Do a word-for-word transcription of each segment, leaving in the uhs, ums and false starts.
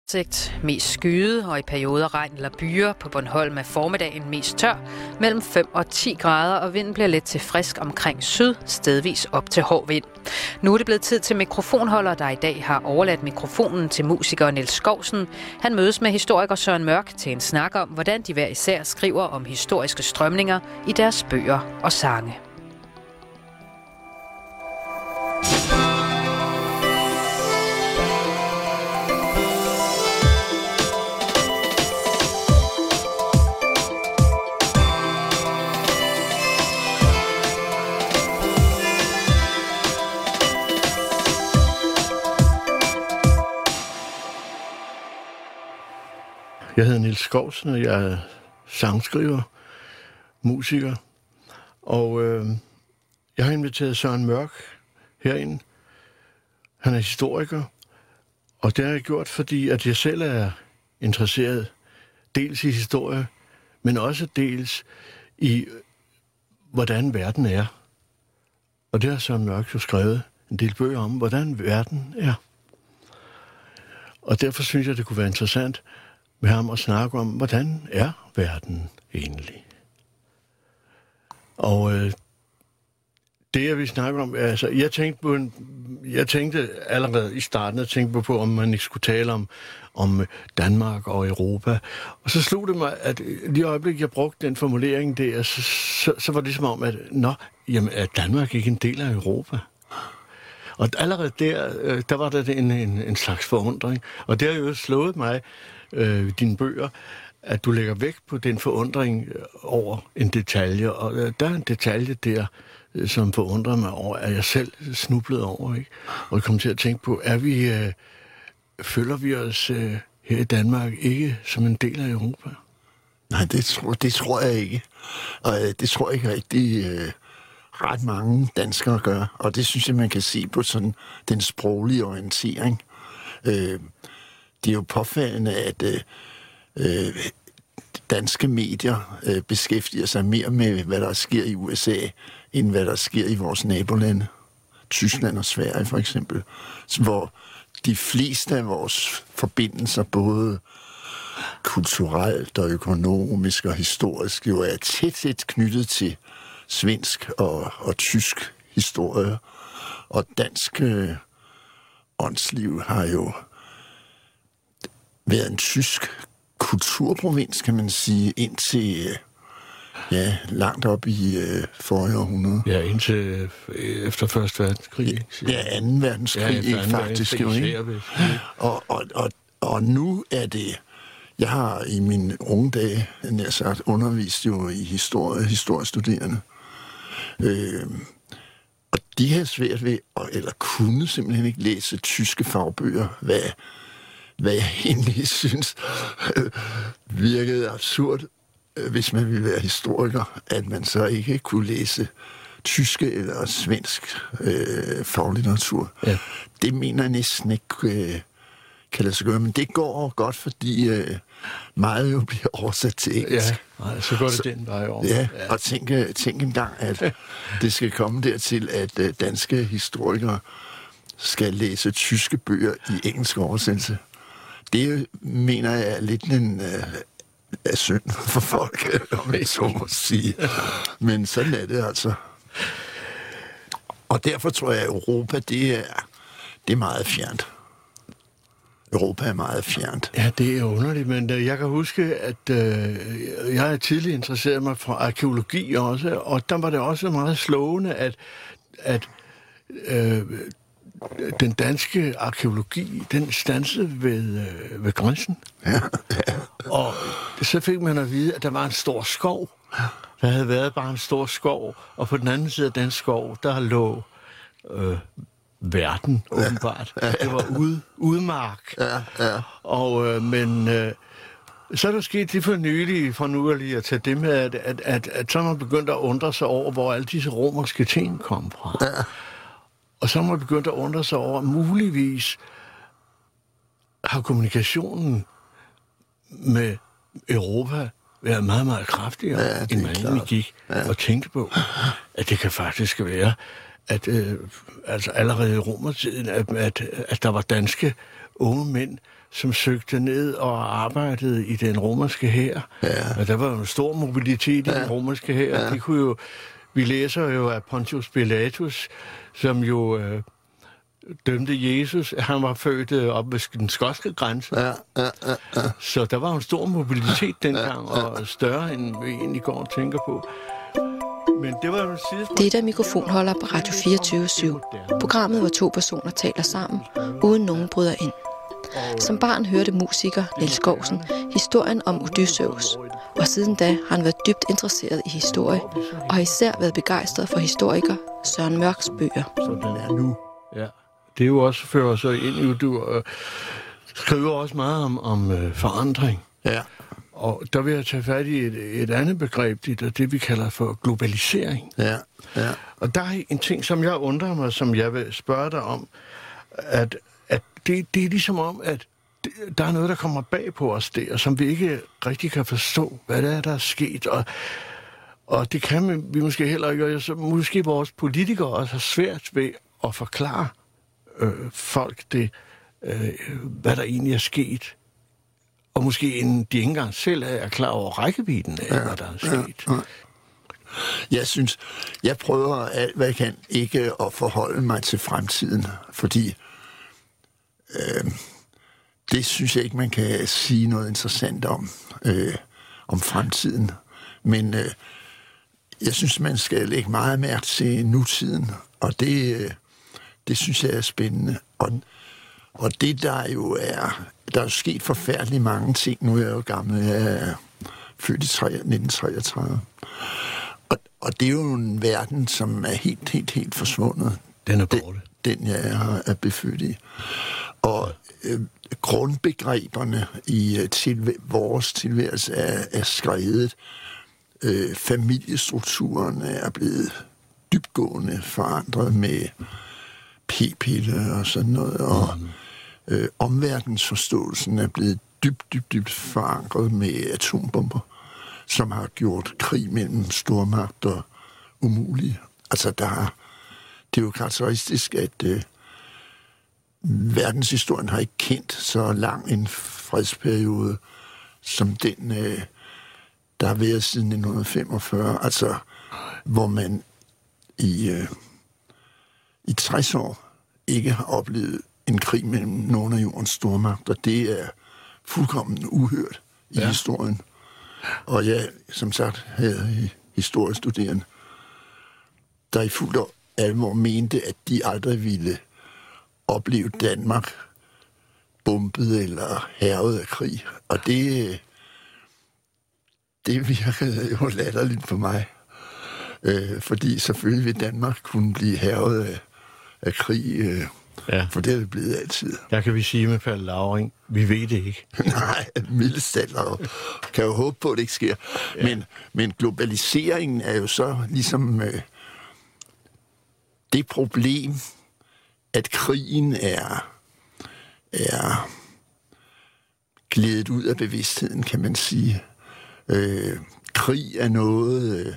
Mest skyde og i perioder regn eller byer. På Bornholm er formiddagen mest tør, mellem fem og ti grader, og vinden bliver let til frisk omkring syd, stedvis op til hård vind. Nu er det blevet tid til mikrofonholder, der i dag har overladt mikrofonen til musiker Niels Skousen. Han mødes med historiker Søren Mørch til en snak om, hvordan de hver især skriver om historiske strømninger i deres bøger og sange. Jeg hedder Niels Skousen, og jeg er sangskriver, musiker, og øh, jeg har inviteret Søren Mørch herind. Han er historiker, og det har jeg gjort, fordi at jeg selv er interesseret dels i historie, men også dels i, hvordan verden er. Og det har Søren Mørch jo skrevet en del bøger om, hvordan verden er. Og derfor synes jeg, det kunne være interessant med ham at snakke om, hvordan er verden egentlig? Og øh, det, jeg vil snakke om, altså, jeg tænkte, på en, jeg tænkte allerede i starten, jeg tænkte på, om man ikke skulle tale om, om Danmark og Europa. Og så slog det mig, at lige i øjeblikket, jeg brugte den formulering der, så, så, så var det som om, at nå, jamen, er Danmark ikke en del af Europa? Og allerede der, øh, der var der en, en, en slags forundring. Og det har jo slået mig, øh, dine bøger, at du lægger vægt på den forundring over en detalje. Og øh, der er en detalje der, øh, som forundrer mig over, at jeg selv snublede over, ikke? Og jeg kom til at tænke på, er vi, øh, føler vi os øh, her i Danmark ikke som en del af Europa? Nej, det tror, det tror jeg ikke. Og øh, det tror jeg ikke rigtig øh, ret mange danskere gør. Og det synes jeg, man kan se på sådan den sproglige orientering. Øh, det er jo påfaldende, at øh, øh, danske medier øh, beskæftiger sig mere med, hvad der sker i U S A, end hvad der sker i vores nabolande. Tyskland og Sverige for eksempel. Hvor de fleste af vores forbindelser, både kulturelt og økonomisk og historisk, jo er tæt tæt knyttet til svensk og, og tysk historie. Og dansk øh, åndsliv har jo været en tysk kulturprovins, kan man sige, indtil ja, langt op i øh, forrige århundrede. Ja, indtil øh, efter første verdenskrig. Ja, anden verdenskrig, ja, anden faktisk. Jo, ikke? Og, og, og, og nu er det... Jeg har i mine unge dage, nær sagt, undervist jo i historie, historiestuderende. Øh, og de har svært ved, eller kunne simpelthen ikke læse tyske fagbøger, hvad, hvad jeg egentlig synes virkede absurd, hvis man ville være historiker, at man så ikke kunne læse tyske eller svensk øh, faglitteratur. Ja. Det mener jeg næsten ikke øh, kan lade sig gøre, men det går godt, fordi øh, meget jo bliver oversat til engelsk. Ja, nej, så går det så, den vej over. Ja, ja. Og tænk, tænk engang, at det skal komme dertil, at øh, danske historikere skal læse tyske bøger i engelsk oversættelse. Det mener jeg er lidt en øh, er synd for folk, om jeg så må sige. Men sådan er det altså. Og derfor tror jeg, at Europa, det er, det er meget fjernt. Europa er meget fjernt. Ja, det er underligt, men jeg kan huske, at øh, jeg har tidligere interesseret mig for arkæologi også, og der var det også meget slående, at, at øh, den danske arkæologi, den stansede ved, øh, ved grænsen. Ja, ja. Og så fik man at vide, at der var en stor skov. Der havde været bare en stor skov, og på den anden side af den skov, der lå øh, verden, åbenbart. Ja, ja, ja. Det var ude, udmark. Ja, ja. Og, øh, men øh, så er der sket det for nylig, for nu lige at tage det med, at, at, at, at så er man begyndt at undre sig over, hvor alle disse romerske ting kom fra. Ja. Og så er man begyndt at undre sig over, muligvis har kommunikationen med Europa været meget, meget kraftigere, ja, end man egentlig gik ja. og tænkte på, at det kan faktisk være, at øh, altså allerede i romertiden, at, at, at der var danske unge mænd, som søgte ned og arbejdede i den romerske hær. Ja. Og der var jo en stor mobilitet i ja. den romerske hær. Ja. De kunne jo, vi læser jo af Pontius Pilatus, som jo øh, dømte Jesus. Han var født øh, op ved den skotske grænse. Ja. Ja. Ja. Ja. Så der var en stor mobilitet dengang, ja. Ja. og større, end vi egentlig går og tænker på. Men det var jo sidespring. Det er mikrofonholder på Radio fireogtyve syv. Programmet, hvor to personer taler sammen, uden nogen bryder ind. Som barn hørte musiker Niels Skousen historien om Odysseus, og siden da har han været dybt interesseret i historie, og har især været begejstret for historiker Søren Mørks bøger. Som den er nu. Ja, det er jo også fører sig ind i, du øh, skriver også meget om, om øh, forandring. Ja. Og der vil jeg tage fat i et, et andet begreb, det er det, vi kalder for globalisering. Ja, ja. Og der er en ting, som jeg undrer mig, som jeg vil spørge dig om, at, at det, det er ligesom om, at det, der er noget, der kommer bag på os der, som vi ikke rigtig kan forstå, hvad det er, der er sket. Og, og det kan vi måske heller ikke, så måske vores politikere også har svært ved at forklare øh, folk det, øh, hvad der egentlig er sket. Og måske en, de ikke engang selv er klar over rækkevidden af, ja, hvad der er sket. Ja, ja. Jeg synes, jeg prøver alt, hvad jeg kan, ikke at forholde mig til fremtiden, fordi øh, det synes jeg ikke, man kan sige noget interessant om, øh, om fremtiden. Men øh, jeg synes, man skal lægge meget mærke til nutiden, og det, øh, det synes jeg er spændende. Og Og det, der jo er... Der er jo sket forfærdeligt mange ting. Nu er jeg jo gammel. Jeg er født i nitten treogtredive. Og, og det er jo en verden, som er helt, helt, helt forsvundet. Den er borte. Den, den jeg er, er befødt i. Og øh, grundbegreberne i til, vores tilværelse er, er skredet. Øh, familiestrukturen er blevet dybtgående forandret med p-piller og sådan noget. Og mm. Øh, omverdensforståelsen er blevet dybt, dybt, dybt forankret med atombomber, som har gjort krig mellem stormagter umulig. Altså, der har, det er jo karakteristisk, at øh, verdenshistorien har ikke kendt så lang en fredsperiode, som den, øh, der har været siden nitten femogfyrre. Altså, hvor man i, øh, i tres år ikke har oplevet en krig mellem nogle af jordens stormagter. Det er fuldkommen uhørt i ja. historien. Og jeg, som sagt, havde historiestuderende, der i fuld alvor mente, at de aldrig ville opleve Danmark bombet eller hærget af krig. Og det, det virkede jo latterligt for mig. Øh, fordi selvfølgelig vil Danmark kunne blive hærget af, af krig, øh, ja. For det er det blevet altid. Der kan vi sige med Palle Lauring, vi ved det ikke. Nej, mildestallere kan jo håbe på, at det ikke sker. Ja. Men, men globaliseringen er jo så ligesom øh, det problem, at krigen er, er glædet ud af bevidstheden, kan man sige. Øh, krig er noget... Øh,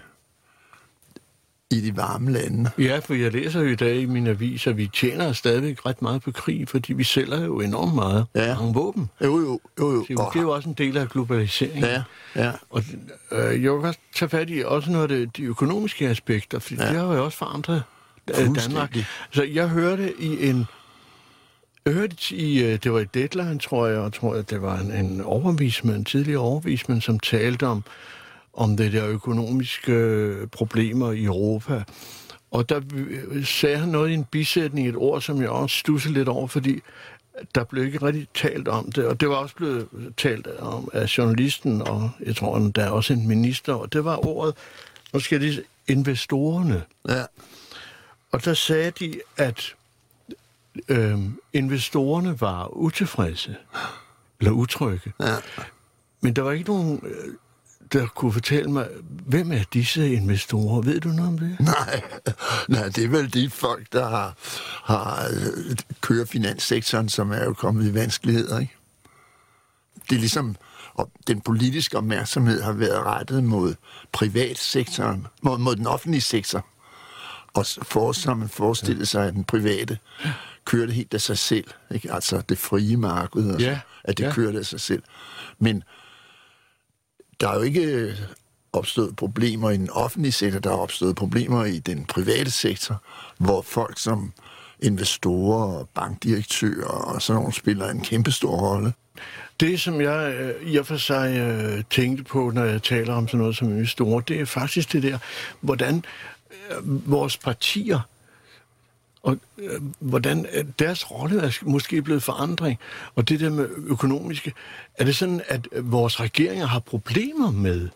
i de varme lande. Ja, for jeg læser jo i dag i min avis, at vi tjener stadigvæk ret meget på krig, fordi vi sælger jo enormt meget ja. mange våben. Jo, jo, jo. jo. Det, er jo, det er jo også en del af globaliseringen. Ja, ja. Og øh, jeg vil godt tage fat i også noget af det, de økonomiske aspekter, for ja. det har jo også forandret Danmark. Så jeg hørte i en... Jeg hørte i... Det var i Deadline, tror jeg, og tror jeg, det var en, en overvismand, en tidligere overvismand, som talte om om det der økonomiske problemer i Europa. Og der sagde han noget i en bisætning, et ord, som jeg også stussede lidt over, fordi der blev ikke rigtig talt om det. Og det var også blevet talt om af journalisten, og jeg tror, der er også en minister, og det var ordet, nu skal de investorerne. Ja. Og der sagde de, at øh, investorerne var utilfredse, eller utrygge. Ja. Men der var ikke nogen... der kunne fortælle mig, hvem er disse investorer? Ved du noget om det? Nej, nej det er vel de folk, der har, har kører finanssektoren, som er jo kommet i vanskeligheder, ikke? Det er ligesom, og den politiske opmærksomhed har været rettet mod privatsektoren, mod, mod den offentlige sektor. Og for os har man forestillet sig, at den private kørte helt af sig selv. Ikke? Altså det frie marked, altså, ja. at det ja. kørte af sig selv. Men der er jo ikke opstået problemer i den offentlige sektor, der er opstået problemer i den private sektor, hvor folk som investorer og bankdirektører og sådan nogle spiller en kæmpe stor rolle. Det, som jeg øh, i og for sig øh, tænkte på, når jeg taler om sådan noget som investorer, det er faktisk det der, hvordan øh, vores partier og øh, hvordan deres rolle er måske blevet forandring. Og det der med økonomiske, er det sådan, at vores regeringer har problemer med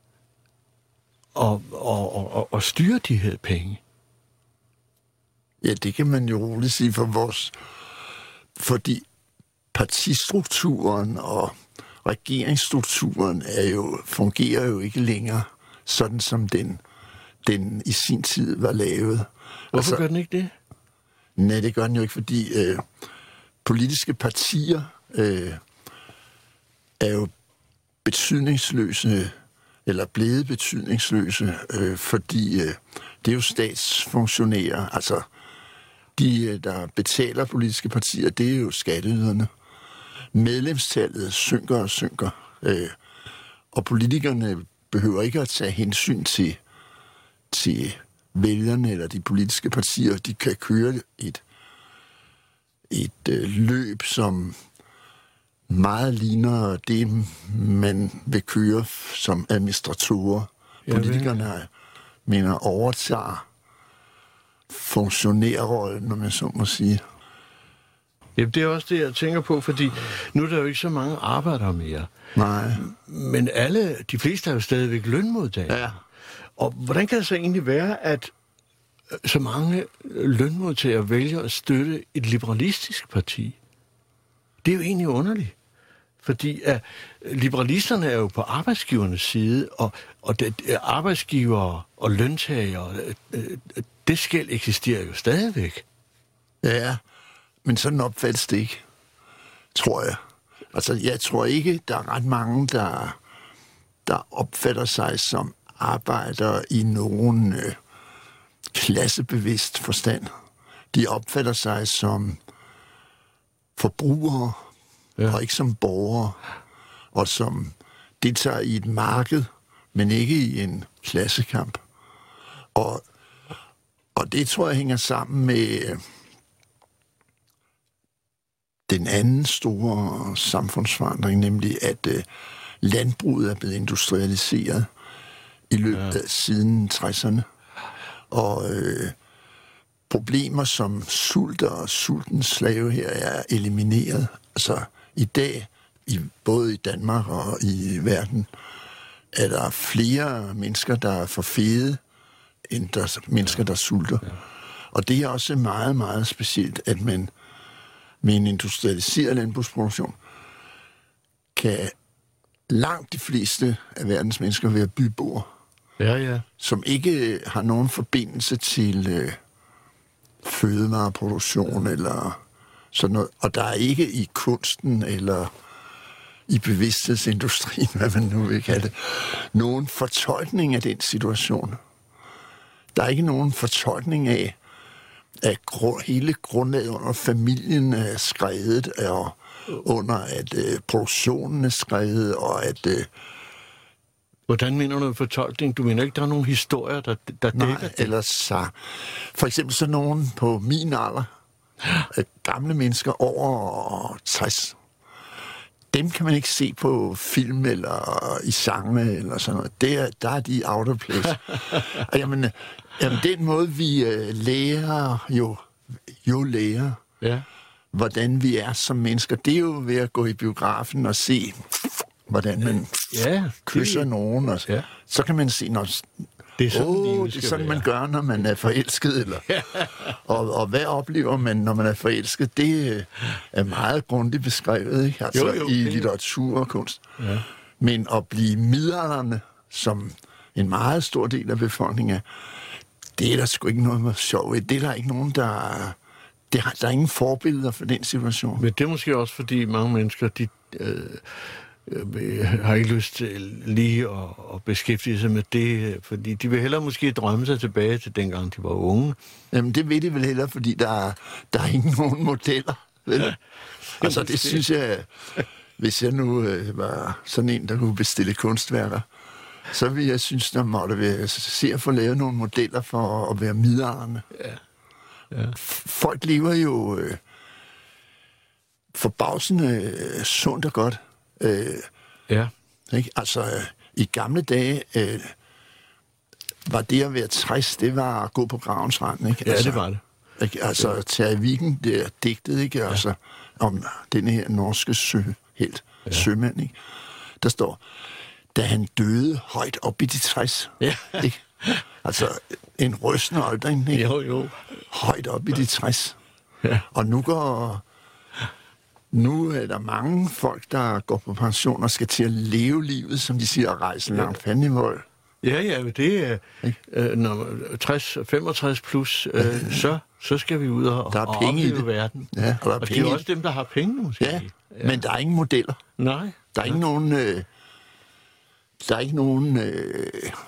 at, at, at, at styre de her penge? Ja, det kan man jo roligt sige for vores... Fordi partistrukturen og regeringsstrukturen er jo, fungerer jo ikke længere sådan, som den, den i sin tid var lavet. Hvorfor altså, gør den ikke det? Nej, det gør den jo ikke, fordi øh, politiske partier øh, er jo betydningsløse, eller blevet betydningsløse, øh, fordi øh, det er jo statsfunktionærer, altså de, der betaler politiske partier, det er jo skatteyderne. Medlemstallet synker og synker, øh, og politikerne behøver ikke at tage hensyn til, til vælgerne eller de politiske partier. De kan køre et, et øh, løb, som meget ligner det, man vil køre som administratorer. Politikerne, mener, overtager funktionærrollen, når man så må sige. Jamen, det er også det, jeg tænker på, fordi nu er der jo ikke så mange arbejdere mere. Nej. Men alle, de fleste er jo stadigvæk lønmodtagere. Ja. Og hvordan kan det så egentlig være, at så mange lønmodtagere vælger at støtte et liberalistisk parti? Det er jo egentlig underligt. Fordi at liberalisterne er jo på arbejdsgivernes side, og, og det, arbejdsgivere og løntagere, det skel eksisterer jo stadigvæk. Ja, men sådan opfattes det ikke, tror jeg. Altså, jeg tror ikke, der er ret mange, der, der opfatter sig som arbejdere i nogen øh, klassebevidst forstand. De opfatter sig som forbrugere, ja. Og ikke som borgere, og som deltager i et marked, men ikke i en klassekamp. Og, og det tror jeg hænger sammen med den anden store samfundsforandring, nemlig at øh, landbruget er blevet industrialiseret i løbet af ja. siden tresserne. Og øh, problemer som sult og sultens slave her er elimineret. Altså i dag, i, både i Danmark og i verden, er der flere mennesker, der er for fede, end der er mennesker, der sulter. Ja. Og det er også meget, meget specielt, at man med en industrialiseret landbrugsproduktion kan langt de fleste af verdens mennesker være byboer. Ja, ja. Som ikke har nogen forbindelse til øh, fødevareproduktion ja. eller sådan noget. Og der er ikke i kunsten eller i bevidsthedsindustrien, hvad man nu vil kalde det, nogen fortolkning af den situation. Der er ikke nogen fortolkning af, at gru- hele grundlaget under familien er skredet, og under at øh, produktionen er skredet, og at... Øh, Hvordan mener du en fortolkning? Du mener ikke, der er nogle historier, der, der dækker nej, det? Ellers så... For eksempel så nogen på min alder, øh, gamle mennesker over tres, dem kan man ikke se på film eller i sange eller sådan noget. Der, der er de out of place. Og jamen, jamen, den måde, vi øh, lærer jo, jo lærer, ja. hvordan vi er som mennesker, det er jo ved at gå i biografen og se, hvordan man ja, kysser det... nogen. Og, ja. Så kan man se, når... Det er sådan, oh, det er sådan man gør, når man er forelsket. Eller, og, og hvad oplever man, når man er forelsket? Det er meget grundigt beskrevet, ikke? Altså, jo, jo, i litteratur og kunst. Ja. Men at blive midaldrende, som en meget stor del af befolkningen er, det er der sgu ikke noget med sjov. Det er der ikke nogen, der... Det har, der er ingen forbilleder for den situation. Men det er måske også, fordi mange mennesker, de... Øh, øh, har ikke lyst til lige at, at beskæftige sig med det, fordi de vil hellere måske drømme sig tilbage til dengang de var unge. Jamen, det ved de vel heller, fordi der er, der er ikke nogen modeller. Vel? Ja. Altså, det synes jeg, hvis jeg nu øh, var sådan en, der kunne bestille kunstværker, så vil jeg synes, der måtte være, se at få lavet nogle modeller for at være midaldrende. Ja. Ja. Folk lever jo øh, forbavsende øh, sundt og godt. Øh, ja. Ikke? Altså, øh, i gamle dage øh, var det at være tres, det var at gå på gravens rand. Ikke? Ja, altså, det var det. Ikke? Altså, Terje Vigen, det er digtet, ikke? Ja. Altså, om den her norske søhelt, ja. sømand, ikke? Der står, da han døde højt op i de tres. Ja. Ikke? Altså, en rystende aldring, ikke? Jo, jo. Højt op i de tres. Ja. Og nu går... Nu er der mange folk, der går på pension og skal til at leve livet, som de siger, at rejse langt fandenivold. Ja, ja, det er øh, når tres, femogtres plus, øh, så, så skal vi ud og, der er og penge opleve i det. verden. Ja, og der er og penge det er også dem, der har penge, måske. Ja, ja, men der er ingen modeller. Nej. Der er ikke nogen... Øh, der er ikke nogen... Øh,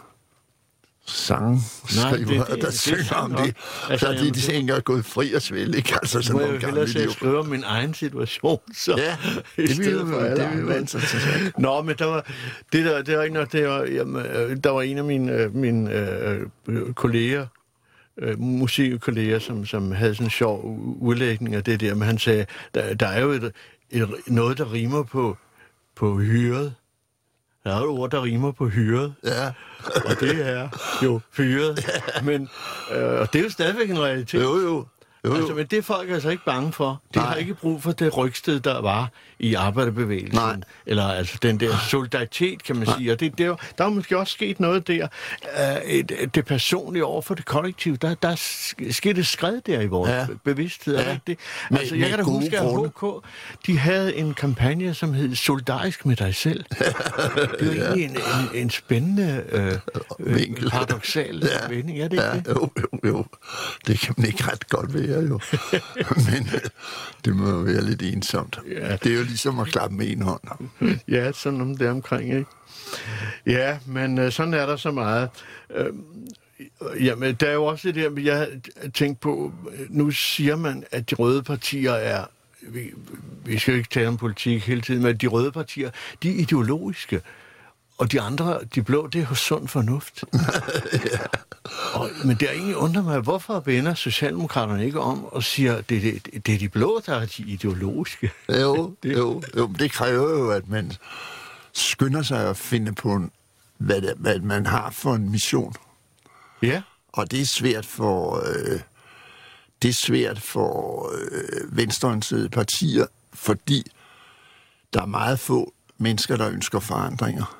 sang, skriver, der det, synger om det. Altså, fordi de ikke er gået fri og svæl, ikke? Altså, sådan må jeg jo hellere sige, skrive om min egen situation, så... Ja, det vil jo være interessant. Nå, men der var... Det der, det var ikke noget, det var... Jamen, der var en af mine, mine øh, kolleger, øh, musikkolleger, som, som havde sådan en sjov udlægning af det der, men han sagde, der, der er jo et, et, noget, der rimer på, på hyret. Der er et ord, der rimer på hyret. Ja. Og det er jo fyret. Ja. Men, øh, og det er jo stadigvæk en realitet. Jo, jo. jo, jo. Altså, men det er folk altså ikke bange for. De Nej. har ikke brug for det rygsted, der var i arbejderbevægelsen. Nej. Eller altså den der solidaritet, kan man Nej. sige. Og det, det er jo, der er måske også sket noget der. Uh, et, det personlige over for det kollektive. Der, der er sket et skred der i vores ja. bevidsthed. Ja. Det? Altså, med, jeg kan da huske, at H K, de havde en kampagne, som hed Solidarisk med dig selv. Det var ja. egentlig en, en, en spændende, øh, øh, paradoksal ja. vending. Er det ikke ja. det? Jo, jo, jo. Det kan man ikke ret godt være, jo. Men øh, det må jo være lidt ensomt. Ja. Det er jo ligesom at klappe med en hånd. Ja, sådan om det omkring, ikke? Ja, men øh, sådan er der så meget. Øh, jamen, der er jo også det der, jeg har tænkt på, nu siger man, at de røde partier er, vi, vi skal jo ikke tale om politik hele tiden, men de røde partier, de er ideologiske. Og de andre, de blå, det er jo sund fornuft. ja. og, men det er egentlig undrer mig, hvorfor vender Socialdemokraterne ikke om og siger, det, det, det er de blå, der er de ideologiske? Jo, det, jo, jo, det kræver jo, at man skynder sig at finde på, en, hvad, det, hvad man har for en mission. Ja. Og det er svært for, øh, det er svært for øh, venstreorienterede partier, fordi der er meget få mennesker, der ønsker forandringer.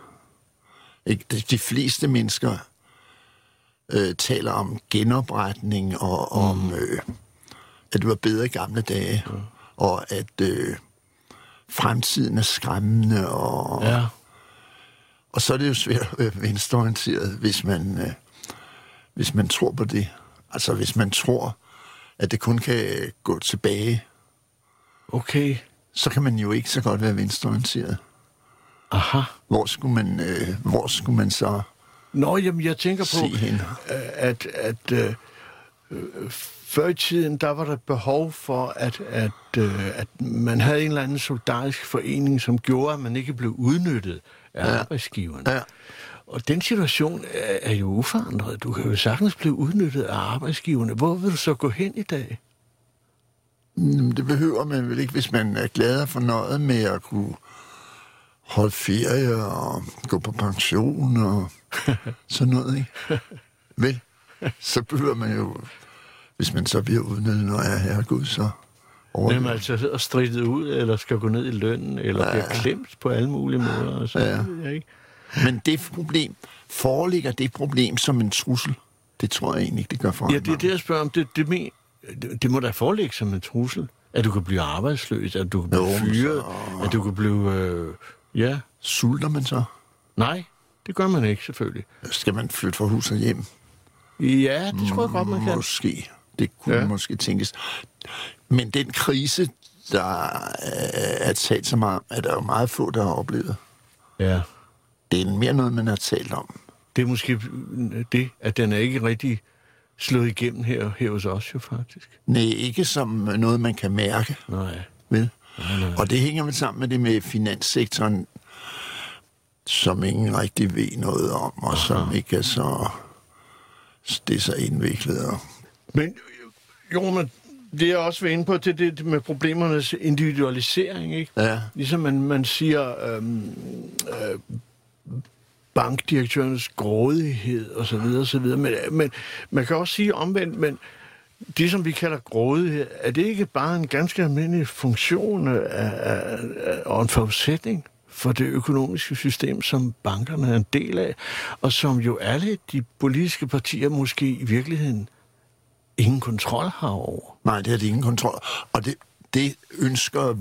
De fleste mennesker øh, taler om genopretning og om, mm. øh, at det var bedre i gamle dage, mm. og at øh, fremtiden er skræmmende. Og, ja. og så er det jo svært at være venstreorienteret, hvis man, øh, hvis man tror på det. Altså hvis man tror, at det kun kan gå tilbage. Okay. Så kan man jo ikke så godt være venstreorienteret. Aha. Hvor skulle man, øh, hvor skulle man så Nå, jamen, jeg tænker på, at, at øh, før i tiden, der var der behov for, at, at, øh, at man havde en eller anden solidarisk forening, som gjorde, at man ikke blev udnyttet af ja. arbejdsgiverne. Ja. Og den situation er, er jo uforandret. Du kan jo sagtens blive udnyttet af arbejdsgiverne. Hvor vil du så gå hen i dag? Det behøver man vel ikke, hvis man er glad og fornøjet med at kunne holde ferie og gå på pension og sådan noget, ikke? Vel, så behøver man jo, hvis man så bliver udnyttet, når jeg er herregud, så overlever. Men altså at stridtet ud, eller skal gå ned i lønnen, eller ja. bliver klemt på alle mulige måder, og så ja. jeg ikke. Men det problem, foreligger det problem som en trussel? Det tror jeg egentlig ikke, det gør for Ja, det er det, jeg spørger om. Det, det, men, det, det må da foreligge som en trussel. At du kan blive arbejdsløs, at du kan blive fyret, så... at du kan blive... Øh, ja. Sulter man så? Nej, det gør man ikke, selvfølgelig. Skal man flytte fra hus og hjem? Ja, det tror jeg godt, man kan. Måske. Det kunne ja. måske tænkes. Men den krise, der er talt så meget, er der jo meget få, der har oplevet. Ja. Det er mere noget, man har talt om. Det er måske det, at den er ikke rigtig slået igennem her, her hos os jo faktisk. Nej, ikke som noget, man kan mærke. Nej. Vel? Nej, nej. Og det hænger vel sammen med det med finanssektoren, som ingen rigtig ved noget om, og Aha. som ikke er så, det er så indviklet. Men, Jon, det er også ved inde på, det, det med problemernes individualisering, ikke? Ja. Ligesom man, man siger, øhm, øh, bankdirektørens grådighed, og så videre, og så videre. Men, men man kan også sige omvendt, men det, som vi kalder grådighed, er det ikke bare en ganske almindelig funktion af, af, af, og en forudsætning for det økonomiske system, som bankerne er en del af, og som jo alle de politiske partier måske i virkeligheden ingen kontrol har over? Nej, det har de ingen kontrol. Og det, det ønsker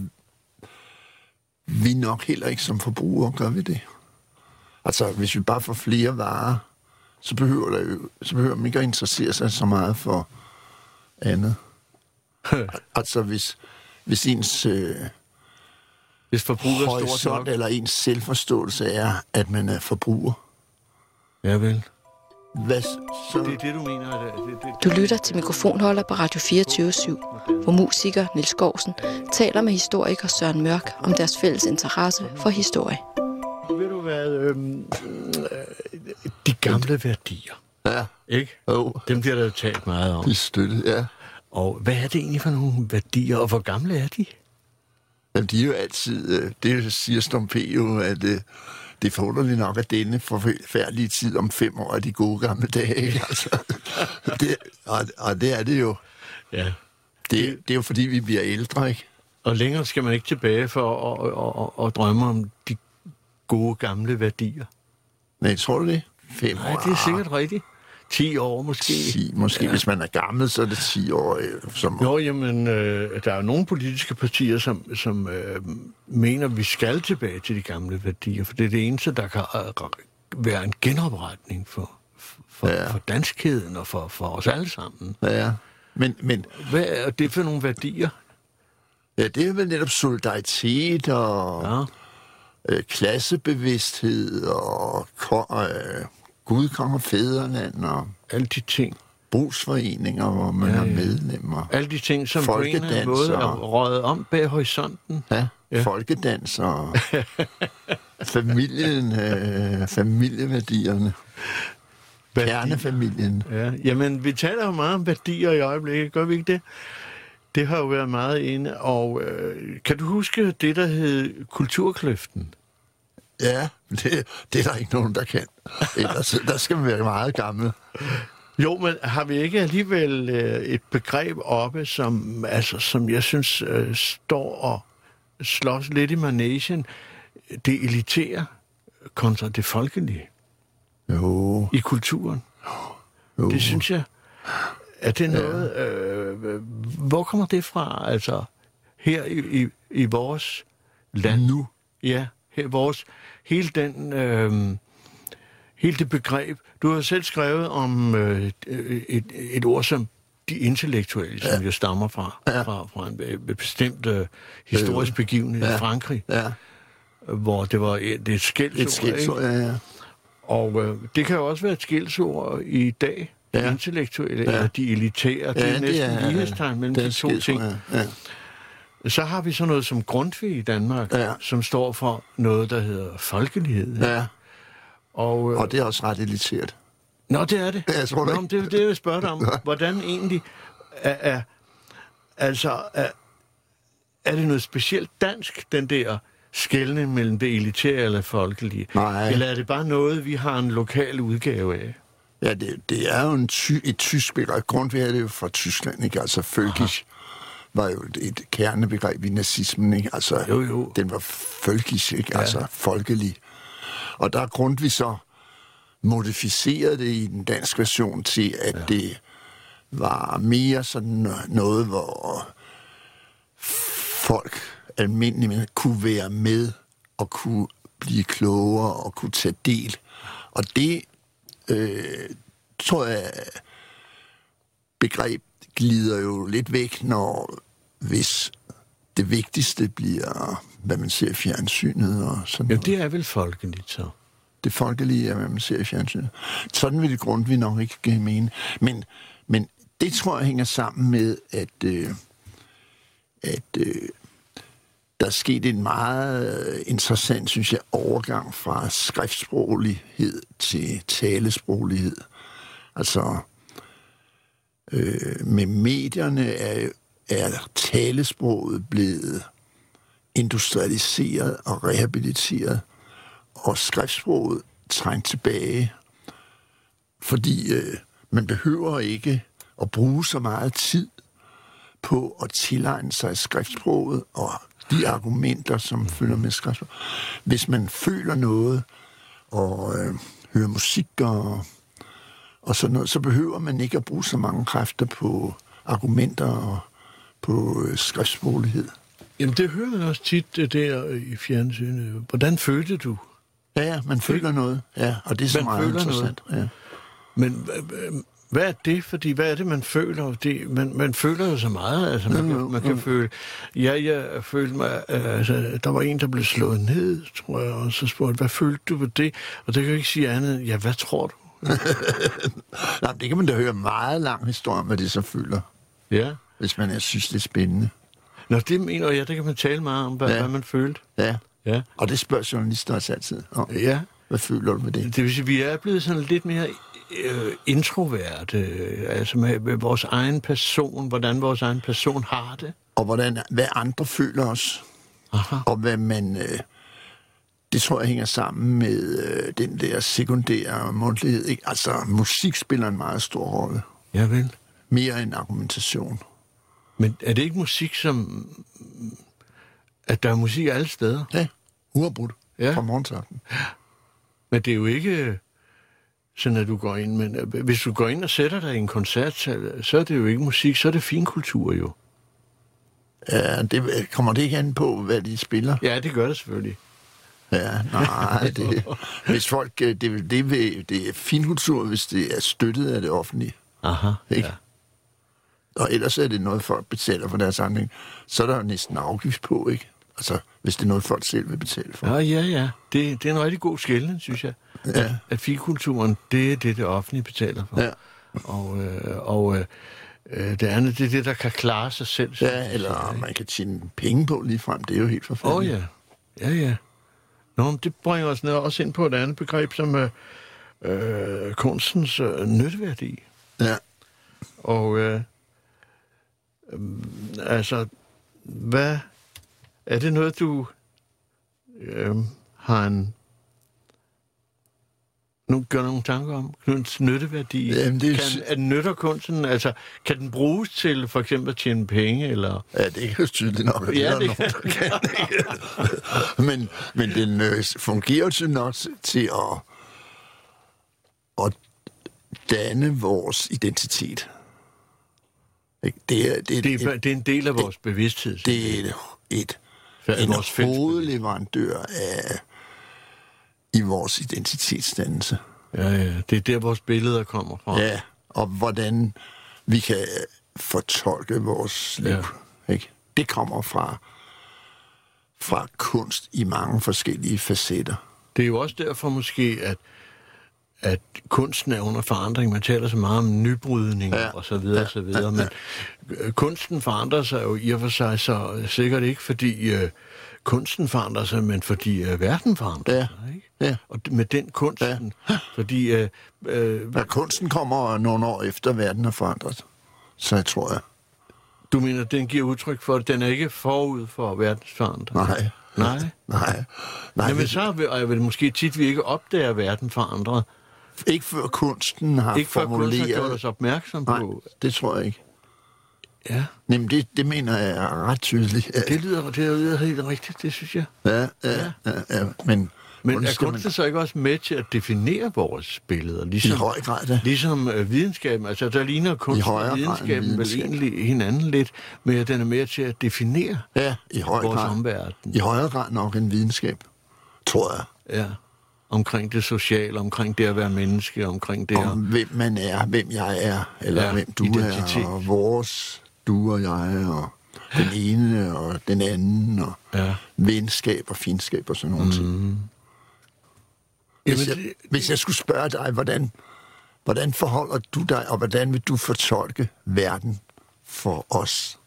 vi nok heller ikke som forbrugere, gør vi det? Altså, hvis vi bare får flere varer, så behøver, der jo, så behøver man ikke at interessere sig så meget for andet. Altså, hvis, hvis ens øh, hvis forbruget er stort nok, eller ens selvforståelse er, at man er forbruger. Ja vel. Hvad så? Det er det, du mener? At det, det, Du lytter til Mikrofonholder på Radio fireogtyve syv, hvor musiker Niels Skousen taler med historiker Søren Mørk om deres fælles interesse for historie. Ved du hvad? Øhm, de gamle værdier. Ja. Ikke? Oh. Dem bliver der jo talt meget om. De støtte, ja. Og hvad er det egentlig for nogle værdier, og hvor gamle er de? Jamen, de er jo altid, det siger Stompe jo, at det er forunderligt nok, at denne forfærdelige tid om fem år er de gode gamle dage, ikke? Altså, det, og, og det er det jo. Ja. Det, det er jo fordi, vi bliver ældre, ikke? Og længere skal man ikke tilbage for at, at, at, at drømme om de gode gamle værdier. Nej, tror du det? Fem Nej, år? det er sikkert rigtigt. Ti år måske. ti, måske. Ja. Hvis man er gammel, så er det ti år. Som... Jo, jamen, øh, der er nogle politiske partier, som, som øh, mener, at vi skal tilbage til de gamle værdier, for det er det eneste, der kan øh, være en genopretning for, for, ja. for danskheden og for, for os alle sammen. Ja, men, men... Hvad er det for nogle værdier? Ja, det er vel netop solidaritet og ja. øh, klassebevidsthed og øh, Gud, konge, fædreland og alle de ting. Brugsforeninger, hvor man ja, ja. har medlemmer. Alle de ting, som på en eller anden måde er røget om bag horisonten. Ja, ja. Folkedans og familien, øh, familieværdierne. Værdi. Kernefamilien. Ja. Jamen, vi taler jo meget om værdier i øjeblikket, gør vi ikke det? Det har jo været meget inde, og øh, kan du huske det, der hed Kulturkløften? Ja, det, det er der ikke nogen, der kan. Ellers, der skal man være meget gammel. Jo, men har vi ikke alligevel øh, et begreb oppe, som, altså, som jeg synes øh, står og slås lidt i managen, det elitære kontra det folkelige? Jo. I kulturen? Jo. Det synes jeg, er det noget... Ja. Øh, hvor kommer det fra, altså, her i, i, i vores land? Nu? Ja, her vores... Hele den... Øh, hele det begreb... Du har selv skrevet om øh, et, et ord som de intellektuelle, ja. som jo stammer fra, ja. fra, fra en bestemt øh, historisk begivenhed ja. i Frankrig, ja. hvor det var et, det er et skældsord. Et skældsord, ja, ja. Og øh, det kan jo også være et skældsord i dag, de ja. intellektuelle, ja. eller de elitære. Det ja, er næsten lighedstegn mellem de to ting. Ja. Ja. Så har vi så noget som Grundtvig i Danmark, ja. som står for noget, der hedder folkelighed. Ja. Og, øh, og det er også ret elitært. Nå, det er det. Ja, jeg tror det. Nå, det er det, jeg spørger dig om. Hvordan egentlig er, er altså er, er det noget specielt dansk, den der skelne mellem det elitære eller folkelige? Nej. Eller er det bare noget, vi har en lokal udgave af? Ja, det, det er jo en ty, et tysk begreb. Grundtvig er det jo fra Tyskland, ikke? Altså, völkisch var jo et, et kernebegreb i nazismen, ikke? Altså, jo, jo. Den var völkisch, ikke? Ja. Altså, folkelig. Og der er Grundtvig så modificeret det i den danske version til, at ja. det var mere sådan noget, hvor folk almindeligt kunne være med og kunne blive klogere og kunne tage del. Og det, øh, tror jeg, begreb glider jo lidt væk, når hvis det vigtigste bliver, hvad man ser i fjernsynet og sådan Ja, noget. det er vel folkeligt så. Det folkelige er, hvad man ser i fjernsynet. Sådan vil det grundvis nok ikke mene. Men, men det tror jeg hænger sammen med, at, øh, at øh, der er sket en meget interessant, synes jeg, overgang fra skriftsproglighed til talesproglighed. Altså, øh, med medierne er, er talesproget blevet industrialiseret og rehabiliteret, og skriftsproget trængt tilbage, fordi øh, man behøver ikke at bruge så meget tid på at tilegne sig skriftsproget og de argumenter, som følger med skriftsproget. Hvis man føler noget og øh, hører musik og, og sådan noget, så behøver man ikke at bruge så mange kræfter på argumenter og på øh, skriftsproglighed. Jamen, det hører man også tit det der i fjernsynet. Hvordan følte du? Ja, ja, man føler noget, ja, og det er så Man meget føler interessant. Ja. Men hvad er det? Fordi hvad er det, man føler? Det, man, man føler jo så meget. Altså, man, kan, man kan føle... Ja, jeg følte mig... Altså, der var en, der blev slået ned, tror jeg, og så spurgte, hvad følte du på det? Og det kan jo ikke sige andet. Ja, hvad tror du? Nej, det kan man da høre meget lang historie om, hvad det så føler, Ja. hvis man er, synes, det er spændende. Nå, det mener jeg, det kan man tale meget om, hvad, Ja. hvad man følte. Ja, Ja. og det spørger journalister også altid om. Ja. Hvad føler du med det? Det vil sige, at vi er blevet sådan lidt mere øh, introverte, øh, altså med, med vores egen person, hvordan vores egen person har det. Og hvordan, hvad andre føler os, Aha. og hvad man... Øh, det tror jeg hænger sammen med øh, den der sekundære mundtlighed. Ikke? Altså, musik spiller en meget stor rolle. Ja, vel. Mere end argumentation. Men er det ikke musik, som... At der er musik alle steder? Ja, uafbrudt. Ja. Fra morgen til aften. Men det er jo ikke sådan, at du går ind... Men hvis du går ind og sætter dig i en koncertsal, så er det jo ikke musik, så er det finkultur jo. Ja, det kommer det ikke an på, hvad de spiller. Ja, det gør det selvfølgelig. Ja, nej, det, hvis folk, det, det, det, det er finkultur, hvis det er støttet af det offentlige. Aha, Ikke? ja. Og ellers er det noget, folk betaler for deres handling. Så er der jo næsten afgift på, ikke? Altså, hvis det er noget, folk selv vil betale for. Ja, ja, ja. Det, det er en rigtig god skelnen, synes jeg. Ja. At, at finkulturen, det er det, det offentlige betaler for. Ja. Og, øh, og øh, det andet, det er det, der kan klare sig selv. Ja, eller man kan tjene penge på lige frem. Det er jo helt forfærdeligt. Åh oh, ja. Ja, ja. Nå, men det bringer os ned også ind på et andet begreb, som er øh, kunstens øh, nytteværdi. Ja. Og øh, øh, altså, hvad er det noget, du øh, har en nu gør nogle tanker om kunstens nytteværdi? Jamen, det er kan, at nytter kunsten, altså, kan den bruges til for eksempel at tjene penge, eller? Ja, det er jo tydeligt nok. Ja, er det nogen, der kan. men, men den øh, fungerer jo nok til at, at danne vores identitet. Ikke? Det er, det, er, Det er, et, det er en del af vores bevidsthed. det er et, et Af en vores fælles hovedleverandør af, i vores identitetsdannelse. Ja, ja. Det er der, vores billeder kommer fra. Ja, og hvordan vi kan fortolke vores liv. Ja. Ikke? Det kommer fra, fra kunst i mange forskellige facetter. Det er jo også derfor måske, at, at kunsten er under forandring. Man taler så meget om nybrydning Ja. og så videre, Ja. og så videre. Ja. Men kunsten forandrer sig jo i og for sig så sikkert ikke, fordi uh, kunsten forandrer sig, men fordi uh, verden forandrer Ja. sig. Ikke? Ja. Og med den kunsten, ja. fordi... Uh, uh, Ja, kunsten kommer nogle år efter, verden er forandret. Så jeg tror jeg. du mener, den giver udtryk for, at den er ikke forud for verdens forandring? Nej. Nej? Nej. Nej, Jamen, så er vi- er det måske tit, vi ikke opdager verden forandret. ikke før kunsten har Ikke før kunsten har formuleret... gjort os opmærksom Nej, på. det tror jeg ikke. Ja, Jamen, det, det mener jeg er ret tydeligt. Ja, det lyder, det lyder helt rigtigt, det synes jeg. ja, ja, ja, ja. Men, Men hvordan er skal kunsten så ikke også med til at definere vores billeder? Ligesom, I høj grad, da. Ligesom øh, videnskaben, altså der ligner kunsten højere og grad end videnskaben vel videnskab. egentlig hinanden lidt, men at den er med til at definere Ja, i høj vores grad. omverden. I højere grad nok en videnskab, tror jeg. Ja, omkring det sociale, omkring det at være menneske, omkring det Om at... hvem man er, hvem jeg er, eller Ja, ja, hvem du identitet. er, og vores, du og jeg, og den ene og den anden, og ja. venskab og fjendskab og sådan nogle mm. ting. Hvis jeg, hvis jeg skulle spørge dig, hvordan, hvordan forholder du dig, og hvordan vil du fortolke verden for os?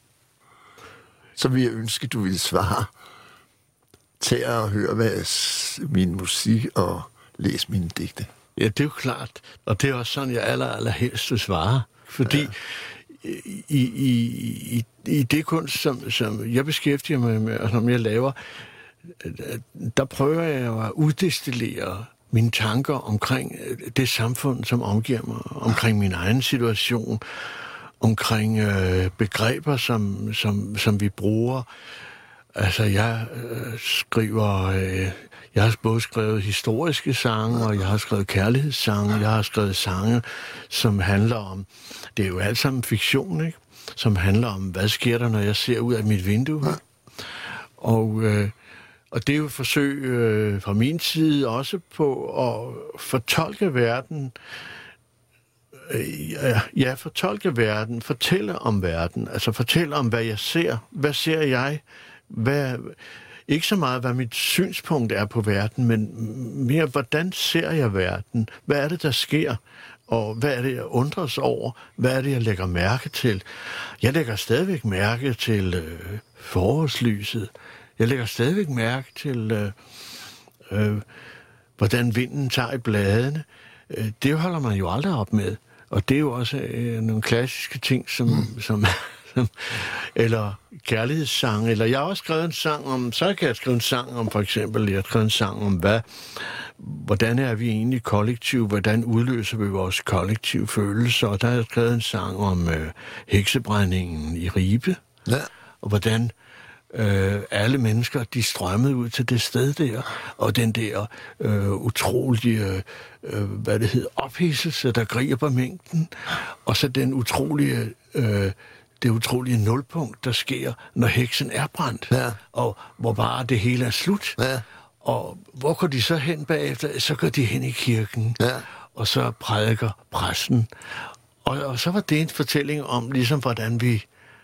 Så vil jeg ønske, du ville svare til at høre hvad min musik og læse mine digte. Ja, det er jo klart. Og det er også sådan, jeg aller, allerhelst vil svare. Fordi ja. i, i, i, i det kunst, som, som jeg beskæftiger mig med, og som jeg laver, der prøver jeg at uddestillere mine tanker omkring det samfund, som omgiver mig, omkring min egen situation, omkring øh, begreber, som, som, som vi bruger. Altså, jeg øh, skriver... Øh, jeg har både skrevet historiske sange, og jeg har skrevet kærlighedssange, jeg har skrevet sange, som handler om... Det er jo alt sammen fiktion, ikke? Som handler om, hvad sker der, når jeg ser ud af mit vindue. Og... Øh, Og det er jo et forsøg øh, fra min side også på at fortolke verden, øh, ja, ja, fortolke verden, fortælle om verden, altså fortælle om, hvad jeg ser. Hvad ser jeg? Hvad, ikke så meget, hvad mit synspunkt er på verden, men mere, hvordan ser jeg verden? Hvad er det, der sker? Og hvad er det, jeg undres over? Hvad er det, jeg lægger mærke til? Jeg lægger stadigvæk mærke til øh, forårslyset. Jeg lægger stadigvæk mærke til, øh, øh, hvordan vinden tager i bladene. Øh, det holder man jo aldrig op med. Og det er jo også øh, nogle klassiske ting, som, mm. som, som... Eller kærlighedssange. Eller jeg har også skrevet en sang om... Så kan jeg skrive en sang om, for eksempel... Jeg har skrevet en sang om, hvad... Hvordan er vi egentlig kollektiv? Hvordan udløser vi vores kollektive følelser? Og der har jeg skrevet en sang om øh, heksebrændingen i Ribe. Ja. Og hvordan... Øh, alle mennesker, de strømmede ud til det sted der, og den der øh, utrolige, øh, hvad det hedder, ophidselse, der griber mængden, og så den utrolige, øh, det utrolige nulpunkt, der sker, når heksen er brændt, ja. Og hvor bare det hele er slut. Ja. Og hvor går de så hen bagefter? Så går de hen i kirken, ja. Og så prædiker præsten. Og, og så var det en fortælling om, ligesom hvordan vi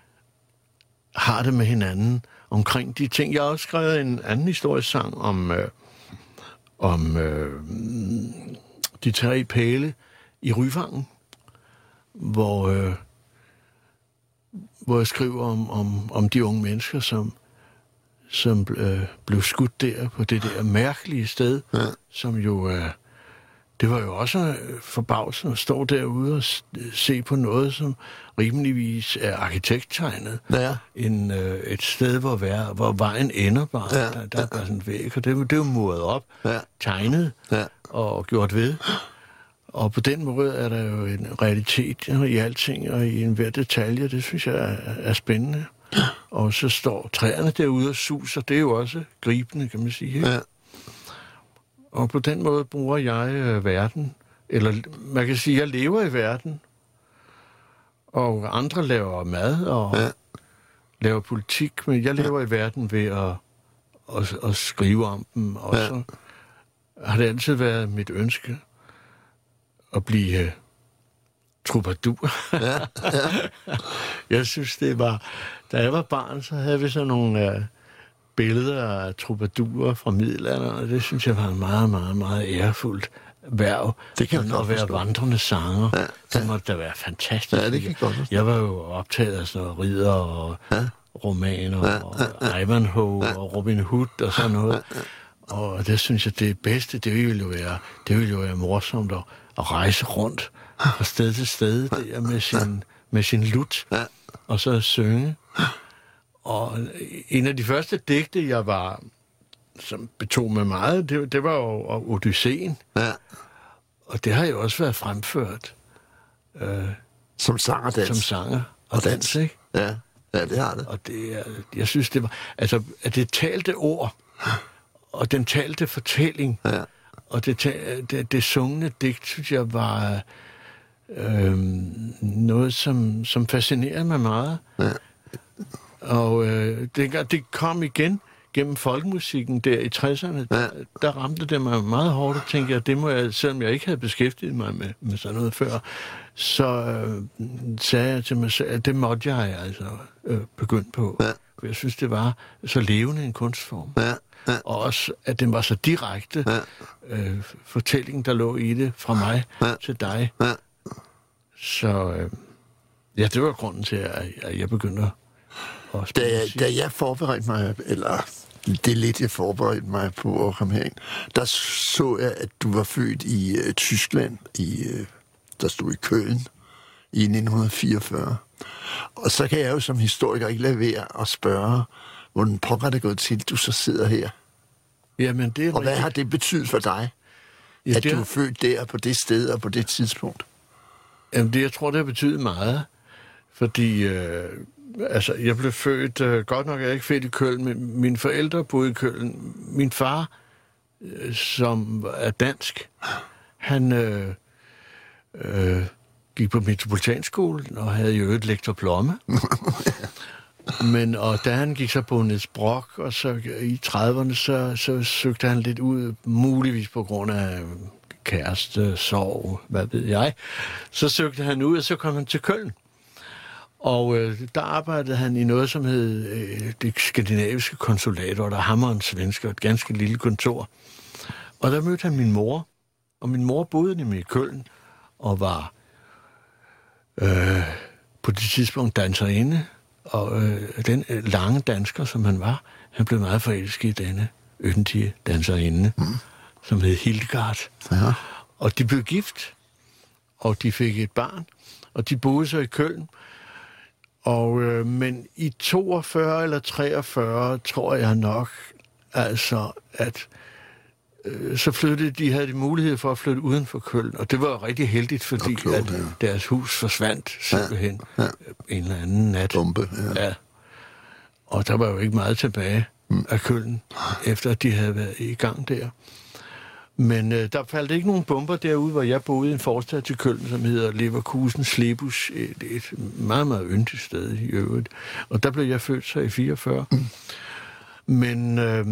har det med hinanden, omkring de ting. Jeg har også skrevet en anden historiesang om, øh, om øh, de tre pæle i Ryvangen, hvor, øh, hvor jeg skriver om, om, om de unge mennesker, som, som øh, blev skudt der på det der mærkelige sted, ja. Som jo... Øh, det var jo også forbavsende at stå derude og se på noget, som rimeligvis er arkitekttegnet. Ja. En, øh, et sted, hvor, vær, hvor vejen ender bare. Ja. Der, der er bare sådan en væg, og det, det er jo muret op, ja. Tegnet ja. Og gjort ved. Og på den måde er der jo en realitet i alting og i enhver detalje. Det synes jeg er, er spændende. Ja. Og så står træerne derude og suser. Det er jo også gribende, kan man sige. Ikke? Ja. Og på den måde bruger jeg øh, verden, eller man kan sige, at jeg lever i verden, og andre laver mad og ja. Laver politik, men jeg lever ja. I verden ved at, at, at skrive om dem, og ja. Så har det altid været mit ønske at blive øh, troubadour. Ja. Ja. Jeg synes, det var, da jeg var barn, så havde vi sådan nogle... Øh, billeder af troubadurer fra middelalderen, og det synes jeg var en meget, meget, meget ærefuldt værv. Det kan at være vandrende sanger. Ja, ja. Det måtte da være fantastisk. Ja, det kan godt forstå. Jeg var jo optaget af sådan ridder og ja. Romaner ja, og ja, ja. Ivanhoe ja. Og Robin Hood og sådan noget. Ja, ja. Og det synes jeg, det bedste, det ville jo være, det ville jo være morsomt at, at rejse rundt fra sted til sted der med sin, med sin lut, ja. Og så synge. Og en af de første digte, jeg var, som betog mig meget, det, det var jo Odysseen. Ja. Og det har jo også været fremført. Øh, som sang og dans. Som sanger og, og dans, dans, ikke? Ja. Ja, det har det. Og det, jeg synes, det var... Altså, at det talte ord, og den talte fortælling, ja. Og det, det, det sungne digt, synes jeg, var øh, noget, som, som fascinerede mig meget. Ja. Og øh, det, det kom igen gennem folkemusikken der i tresserne, ja. der, der ramte det mig meget hårdt, og tænkte jeg, det må jeg, selvom jeg ikke havde beskæftiget mig med, med sådan noget før, så øh, sagde jeg til mig selv, at det måtte jeg altså øh, begynde på. Ja. For jeg synes, det var så levende en kunstform. Ja. Ja. Og også, at den var så direkte ja. øh, fortælling, der lå i det fra mig ja. til dig. Ja. Så øh, ja, det var grunden til, at, at jeg begyndte at spille da, da jeg forberedte mig, eller det er lidt, jeg forberedte mig på at komme herind, der så jeg, at du var født i uh, Tyskland, i, uh, der stod i Køln, i nitten fireogfyrre. Og så kan jeg jo som historiker ikke lade være at spørge, hvordan pokker det gået til, du så sidder her? Jamen, det er og hvad har det betydet for dig, ja, at du er født der på det sted og på det tidspunkt? Jamen, det, jeg tror, det har betydet meget, fordi øh, altså, jeg blev født, øh, godt nok er jeg ikke født i Køln, men mine forældre boede i Køln. Min far, øh, som er dansk, han øh, øh, gik på Metropolitanskolen og havde jo et lektor Plomme. Men og da han gik så på Niels Brock, og så i trediverne, så, så søgte han lidt ud, muligvis på grund af kæreste, sorg, hvad ved jeg. Så søgte han ud, og så kom han til Køln. Og øh, der arbejdede han i noget, som hed øh, det skandinaviske konsulat, og der hammer en svensker, et ganske lille kontor. Og der mødte han min mor, og min mor boede nemlig i Køln, og var øh, på det tidspunkt danserinde. Og øh, den øh, lange dansker, som han var, han blev meget forelsket i denne yndige danserinde, mm. som hed Hildegard. Ja. Og de blev gift, og de fik et barn, og de boede så i Køln. Og, øh, men i toogfyrre eller treogfyrre, tror jeg nok, altså, at øh, så flyttede de, havde de mulighed for at flytte uden for Køln, og det var rigtig heldigt, fordi klogt, at ja. deres hus forsvandt simpelthen ja, ja. en eller anden nat. Bombe, ja. ja. Og der var jo ikke meget tilbage mm. af Køln, efter at de havde været i gang der. Men øh, der faldt ikke nogen bomber derude, hvor jeg boede i en forstad til Køln, som hedder Leverkusen Slebus, et, et meget, meget yndigt sted i øvrigt. Og der blev jeg født så i fireogfyrre. Mm. Men, øh,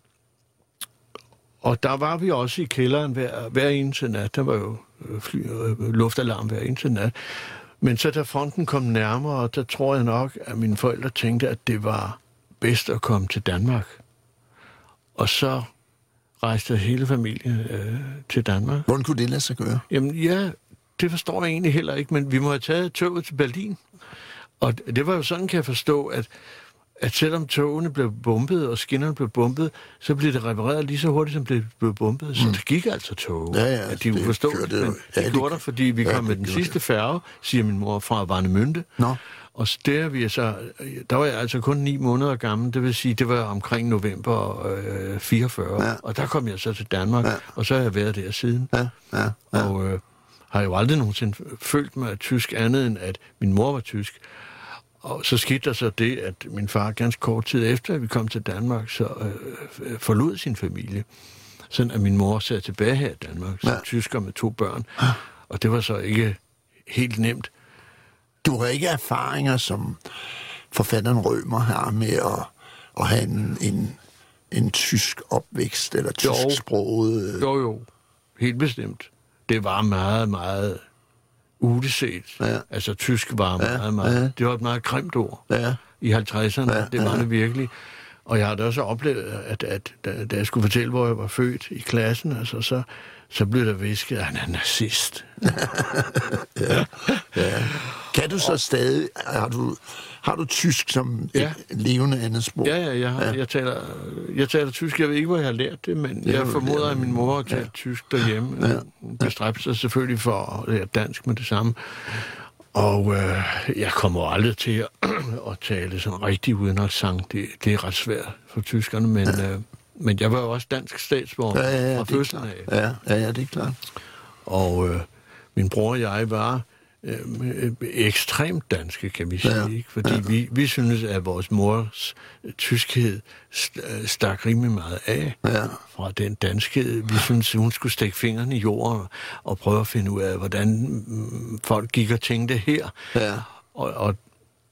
og der var vi også i kælderen hver, hver eneste nat. Der var jo fly, luftalarm hver eneste nat. Men så da fronten kom nærmere, der tror jeg nok, at mine forældre tænkte, at det var bedst at komme til Danmark. Og så rejste hele familien øh, til Danmark. Hvordan kunne det lade sig gøre? Jamen ja, det forstår jeg egentlig heller ikke, men vi må have taget toget til Berlin. Og det var jo sådan, kan jeg forstå, at, at selvom togene blev bombet, og skinnerne blev bombet, så blev det repareret lige så hurtigt, som det blev bombet. Mm. Så det gik altså tog. Ja, ja, at de kunne forstå det. Men ja, det gjorde der, fordi vi ja, kom med den sidste det. færge, siger min mor, fra Warnemünde. Nå. Og der, vi så, der var jeg altså kun ni måneder gammel, det vil sige, det var omkring november øh, fireogfyrre, ja. Og der kom jeg så til Danmark, ja. Og så har jeg været der siden. Ja. Ja. Ja. Og øh, har jo aldrig nogensinde følt mig tysk andet, end at min mor var tysk. Og så skete der så det, at min far ganske kort tid efter, at vi kom til Danmark, så øh, forlod sin familie. Sådan at min mor sad tilbage her i Danmark, som ja. tysker med to børn. Ja. Og det var så ikke helt nemt. Du har ikke erfaringer, som forfatteren Rømer har med at, at have en, en, en tysk opvækst, eller tysksproget? Jo, jo. Helt bestemt. Det var meget, meget udeset. Ja. Altså, tysk var meget, ja, meget... Ja. Det var et meget grimt ord ja. i halvtredserne. Ja, det var ja. det virkelig. Og jeg har da også oplevet, at, at da, da jeg skulle fortælle, hvor jeg var født i klassen, altså, så, så blev der visket, at han er nazist. ja. ja. Kan du så stadig... Har du, har du tysk som ja. et levende andet sprog? Ja, ja, jeg, har, ja. Jeg, taler, jeg taler tysk. Jeg ved ikke, hvor jeg har lært det, men det jeg formoder, at min mor har talt ja. tysk derhjemme. Ja. Hun bestræbte sig selvfølgelig for at lære dansk med det samme. Og øh, jeg kommer aldrig til at, at tale sådan rigtig uden accent. Det, det er ret svært for tyskerne, men, ja. øh, men jeg var jo også dansk statsborger ja, ja, ja, fra fødslen af. Ja, ja, ja, det er klart. Og øh, min bror og jeg var øh, ekstremt danske, kan vi sige, ja, ikke? Fordi ja. vi, vi synes, at vores mors tyskhed stak rimelig meget af ja. fra den danskhed. Vi synes, hun skulle stikke fingrene i jorden og prøve at finde ud af, hvordan folk gik og tænkte her. Ja. Og, og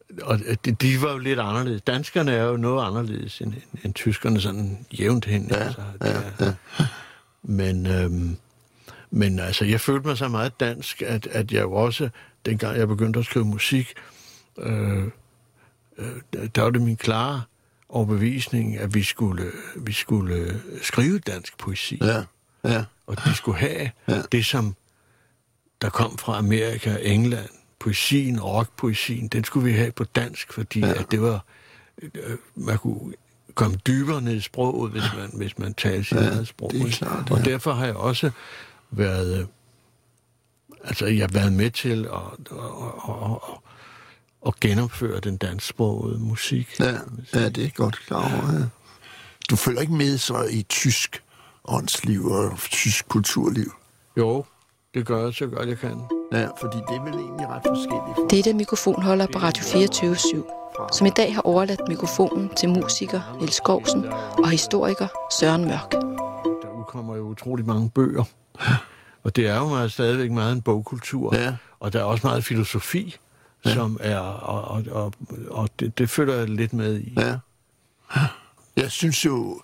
og de, de var jo lidt anderledes. Danskerne er jo noget anderledes end, end, end tyskerne, sådan jævnt hen. Ja, altså, ja, er, ja. Men, øhm, men altså, jeg følte mig så meget dansk, at, at jeg jo også, dengang jeg begyndte at skrive musik, øh, øh, der var det min klare overbevisning, at vi skulle, vi skulle skrive dansk poesi. Ja, ja. Og de skulle have Ja. det, som der kom fra Amerika, England, poesien, rockpoesien, den skulle vi have på dansk, fordi ja. at det var, øh, man kunne komme dybere ned i sproget, hvis man, hvis man talte sit Ja, eget sprog. det er klart, og ja. derfor har jeg også været, øh, altså jeg har været med til at, at, at, at, at genopføre den dansksprogede musik. Ja, ja, det er godt klar over, ja. Du følger ikke med så i tysk åndsliv og tysk kulturliv? Jo, det gør jeg så godt, jeg kan. Ja, fordi det er vel egentlig ret forskelligt. Dette mikrofonholder på Radio fireogtyve syv, som i dag har overladt mikrofonen til musiker Niels Skousen og historiker Søren Mørch. Der udkommer jo utrolig mange bøger, og det er jo meget, stadigvæk meget en bogkultur, Ja. og der er også meget filosofi, ja. som er, og, og, og, og det, det følger jeg lidt med i. Ja. Jeg synes jo,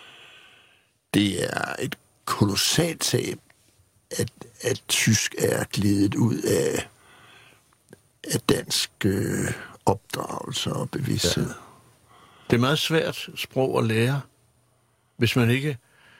det er et kolossalt tab, at, at tysk er glædet ud af, af dansk øh, opdragelse og bevidsthed. Ja. Det er meget svært sprog at lære, hvis man ikke...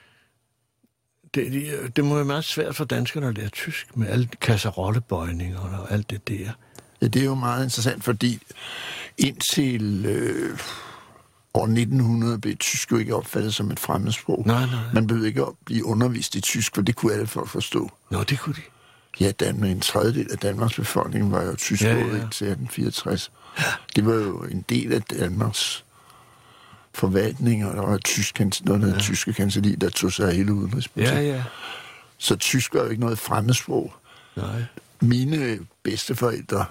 Det, det, det må være meget svært for danskerne at lære tysk, med alle kasserollebøjninger og alt det der. Ja, det er jo meget interessant, fordi indtil øh, år nitten hundrede blev tysk jo ikke opfattet som et fremmedsprog. Nej, nej. Man behøvede ikke at blive undervist i tysk, for det kunne alle folk forstå. Nå, det kunne de. Ja, Danmark, en tredjedel af Danmarks befolkning var jo tysksproget Ja, ja. indtil atten fireogtres. Det var jo en del af Danmarks forvaltning, og der var tysk, noget, der ja. tyske kancelli, der tog sig af hele udenrigspolitik. Ja, ja. Så tysk var jo ikke noget fremmedsprog. Nej. Mine bedsteforældre,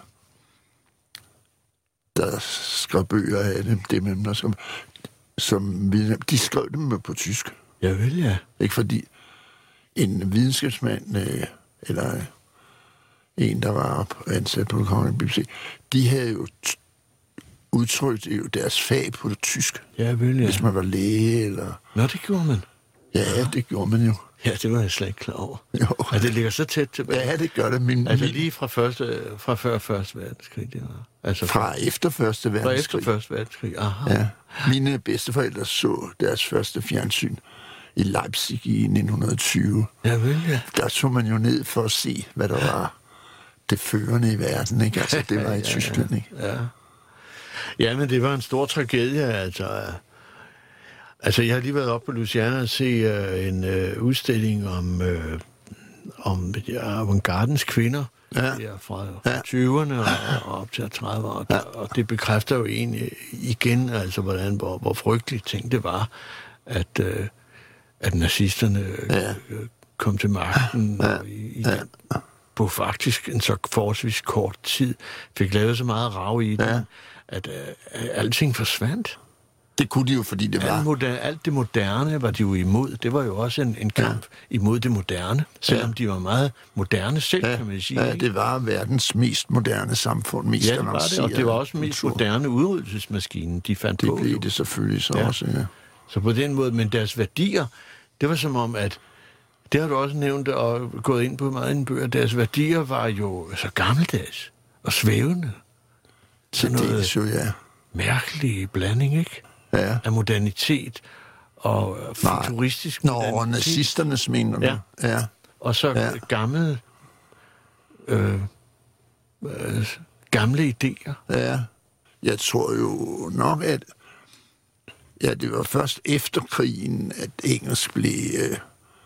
der skrev bøger af dem, det med dem, som, som, de skrev dem på tysk. Jeg vil, ja. Ikke fordi en videnskabsmand, øh, eller en, der var ansat på det kongelige bibliotek, de havde jo t- udtrykt jo deres fag på det tysk. Jeg vil, ja. Hvis man var læge, eller... Nå, det gjorde man. Ja, det gjorde man jo. Ja, det var jeg slet ikke klar over. Jo. Ja, det ligger så tæt tilbage. Ja, det gør det. Min, Altså min, lige fra, første, fra før første verdenskrig, det var. Altså fra efter første fra verdenskrig. efter første verdenskrig, aha. Ja. Mine bedsteforældre så deres første fjernsyn i Leipzig i nitten tyve. Jeg vil, ja. Der tog man jo ned for at se, hvad der var det førende i verden, ikke? Altså, det var i Ja, Tyskland, ikke? Ja. Ja, men det var en stor tragedie, altså. Altså, jeg har lige været oppe på Louisiana og se uh, en uh, udstilling om, uh, om ja, avantgardens kvinder. Ja. Der fra, fra Ja. tyverne og, og op til tredive år. Ja. Og det bekræfter jo egentlig igen, altså, hvordan, hvor, hvor frygteligt ting det var, at, uh, at nazisterne Ja. uh, kom til magten Ja. og i, i Ja. den, på faktisk en så forholdsvis kort tid fik lavet så meget rav i den, Ja. at uh, alting forsvandt. Det kunne de jo, fordi det var... Alt, moderne, alt det moderne var de jo imod. Det var jo også en, en kamp ja. imod det moderne, selvom ja. de var meget moderne selv, Ja, kan man sige. ja, ikke? det var verdens mest moderne samfund, mest Ja, det var det, og det var også mest kultur. moderne udryddelsesmaskine, de fandt Det på. blev jo. det selvfølgelig så Ja. også, ja. Så på den måde, men deres værdier, det var som om, at det har du også nævnt og gået ind på meget i en bøger, deres værdier var jo så gammeldags og svævende. Så det jo, ja. Mærkelig blanding, ikke? Ja. Af modernitet og futuristisk Nå, modernitet. og nazisternes mener du? Ja. Ja. Og så Ja. ja. gamle, øh, øh, gamle idéer. Ja. Jeg tror jo nok, at ja, det var først efter krigen, at engelsk blev øh,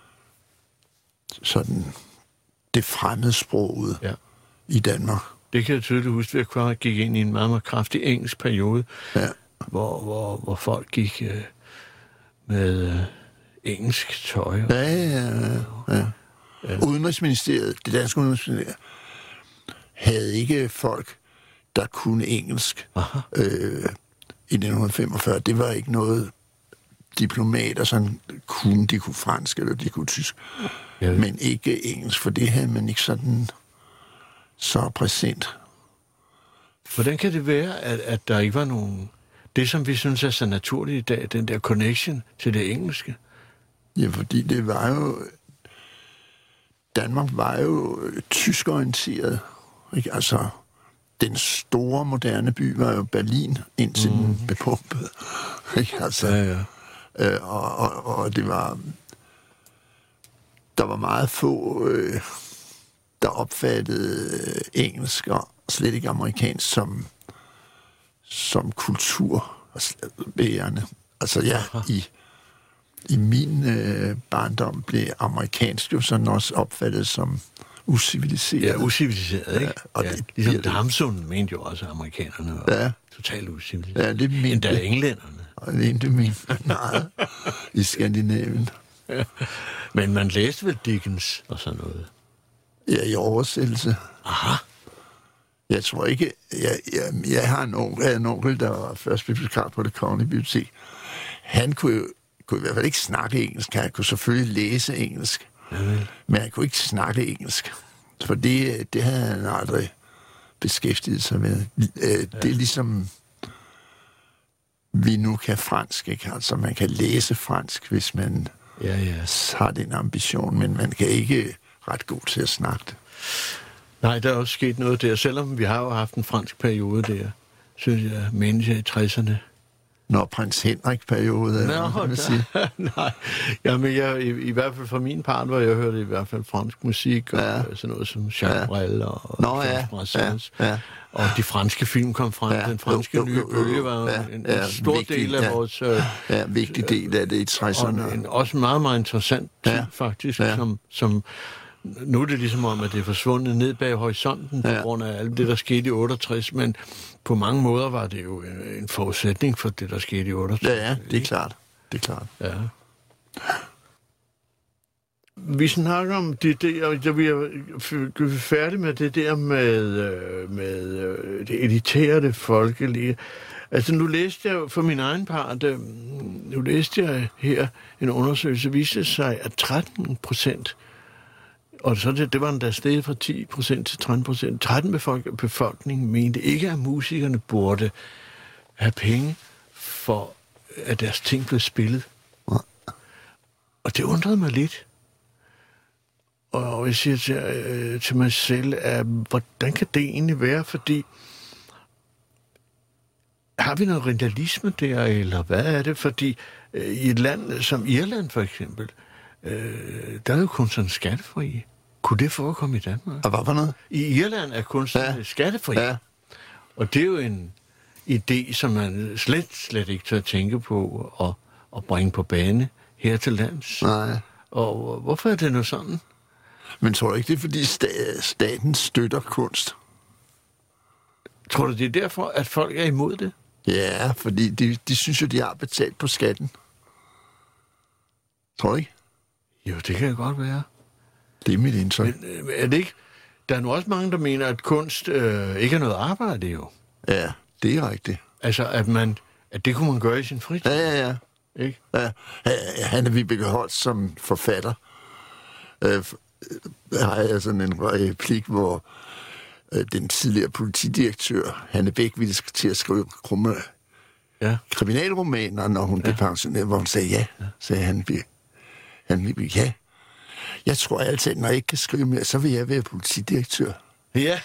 sådan det fremmedsproget Ja. i Danmark. Det kan jeg tydeligt huske, at jeg gik ind i en meget, meget kraftig engelsk periode, Ja. hvor, hvor, hvor folk gik øh, med øh, engelsk tøj. Og, Ja, ja, ja. ja. Udenrigsministeriet, det danske udenrigsministeriet, havde ikke folk, der kunne engelsk øh, i nitten femogfyrre. Det var ikke noget diplomater, sådan kunne, de kunne fransk eller de kunne tysk. Ja. Men ikke engelsk, for det havde man ikke sådan så præsent. Hvordan kan det være, at, at der ikke var nogen... Det, som vi synes er så naturligt i dag, den der connection til det engelske? Ja, fordi det var jo... Danmark var jo tyskorienteret. Ikke? Altså, den store, moderne by var jo Berlin, indtil mm. den blev pumpet. Ikke? Altså, ja, ja. Øh, og, og, og det var... Der var meget få, øh, der opfattede øh, engelsk og slet ikke amerikansk som, som kulturbærende. Altså ja, i, i min øh, barndom blev amerikansk jo sådan også opfattet som uciviliseret. Ja, uciviliseret, ikke? Ja, og ja, det, ligesom Damsund mente jo også, at amerikanerne var ja. totalt uciviliseret. Ja, det mente endda englænderne. Og det mente mente meget i Skandinavien. Ja. Men man læste vel Dickens og sådan noget? Ja, i oversættelse. Aha. Jeg tror ikke... Jeg, jeg, jeg har en onkel, en onkel, der var først bibliotekar på Det Kongelige Bibliotek. Han kunne jo kunne i hvert fald ikke snakke engelsk. Han kunne selvfølgelig læse engelsk. Ja. Men han kunne ikke snakke engelsk. For det, det havde han aldrig beskæftiget sig med. Det er ligesom... vi nu kan fransk, ikke? Altså, man kan læse fransk, hvis man ja, ja. har den ambition, men man kan ikke ret god til at snakke det. Nej, der er også sket noget der, selvom vi har jo haft en fransk periode der, synes jeg, mennesker i tresserne. Når prins Henrik-periode, Nå, hvad man sige. Nej, jamen jeg, i, i hvert fald fra min part, hvor jeg hørte i hvert fald fransk musik, og ja. sådan noget som Jacques ja. Brel og Nå, ja. Brassens. Ja. Ja. Og de franske film kom frem. Ja. Den franske jo, jo, jo, jo. nye bølge var ja. en, ja. en stor vigtig, del af ja. vores... Øh, ja, en vigtig del af det i tresserne. Og en, også meget, meget interessant tid, ja. faktisk, ja. som... som nu er det ligesom om, at det er forsvundet ned bag horisonten på ja. grund af alt det, der skete i otteogtres, men på mange måder var det jo en, en forudsætning for det, der skete i otteogtres. Ja, ja, det er klart. Det er klart. Ja. Vi snakker om det der, da vi er færdige med det der med, med det elitære, folkelige. Altså, nu læste jeg for min egen part, nu læste jeg her en undersøgelse, viste sig, at tretten procent, og så det, det var endda steget fra ti procent til tretten procent, tretten befolk, befolkningen mente ikke, at musikerne burde have penge for, at deres ting blev spillet. Og det undrede mig lidt. Og jeg siger til, øh, til mig selv, at hvordan kan det egentlig være? Fordi har vi noget rentalisme der, eller hvad er det? Fordi øh, i et land som Irland for eksempel, øh, der er jo kunstnerne skattefri. Kunne det forekomme i Danmark? Og hvad for noget? I Irland er kunstnerne ja. skattefri. Ja. Og det er jo en idé, som man slet, slet ikke tør tænke på at, at bringe på bane her til lands. Nej. Og hvorfor er det nu sådan? Men tror du ikke, det er, fordi sta- staten støtter kunst? Tror du, det er derfor, at folk er imod det? Ja, fordi de, de synes jo, de har betalt på skatten. Tror du ikke? Jo, det kan godt være. Det er mit indtryk. Men er det ikke? Der er nu også mange, der mener, at kunst øh, ikke er noget arbejde, jo. Ja, det er rigtigt. Altså, at, man, at det kunne man gøre i sin fritid. Ja, ja, ja. Ikke? Ja, han er Vibeke Holst som forfatter. Øh, har jeg sådan en replik, hvor øh, den tidligere politidirektør, Hanne Bæk, ville til at skrive krumme, ja. kriminalromaner, når hun ja. blev pensioneret, hvor hun sagde ja, ja. sagde han, han ville ja. Jeg tror altid, når jeg ikke kan skrive mere, så vil jeg være politidirektør. Ja.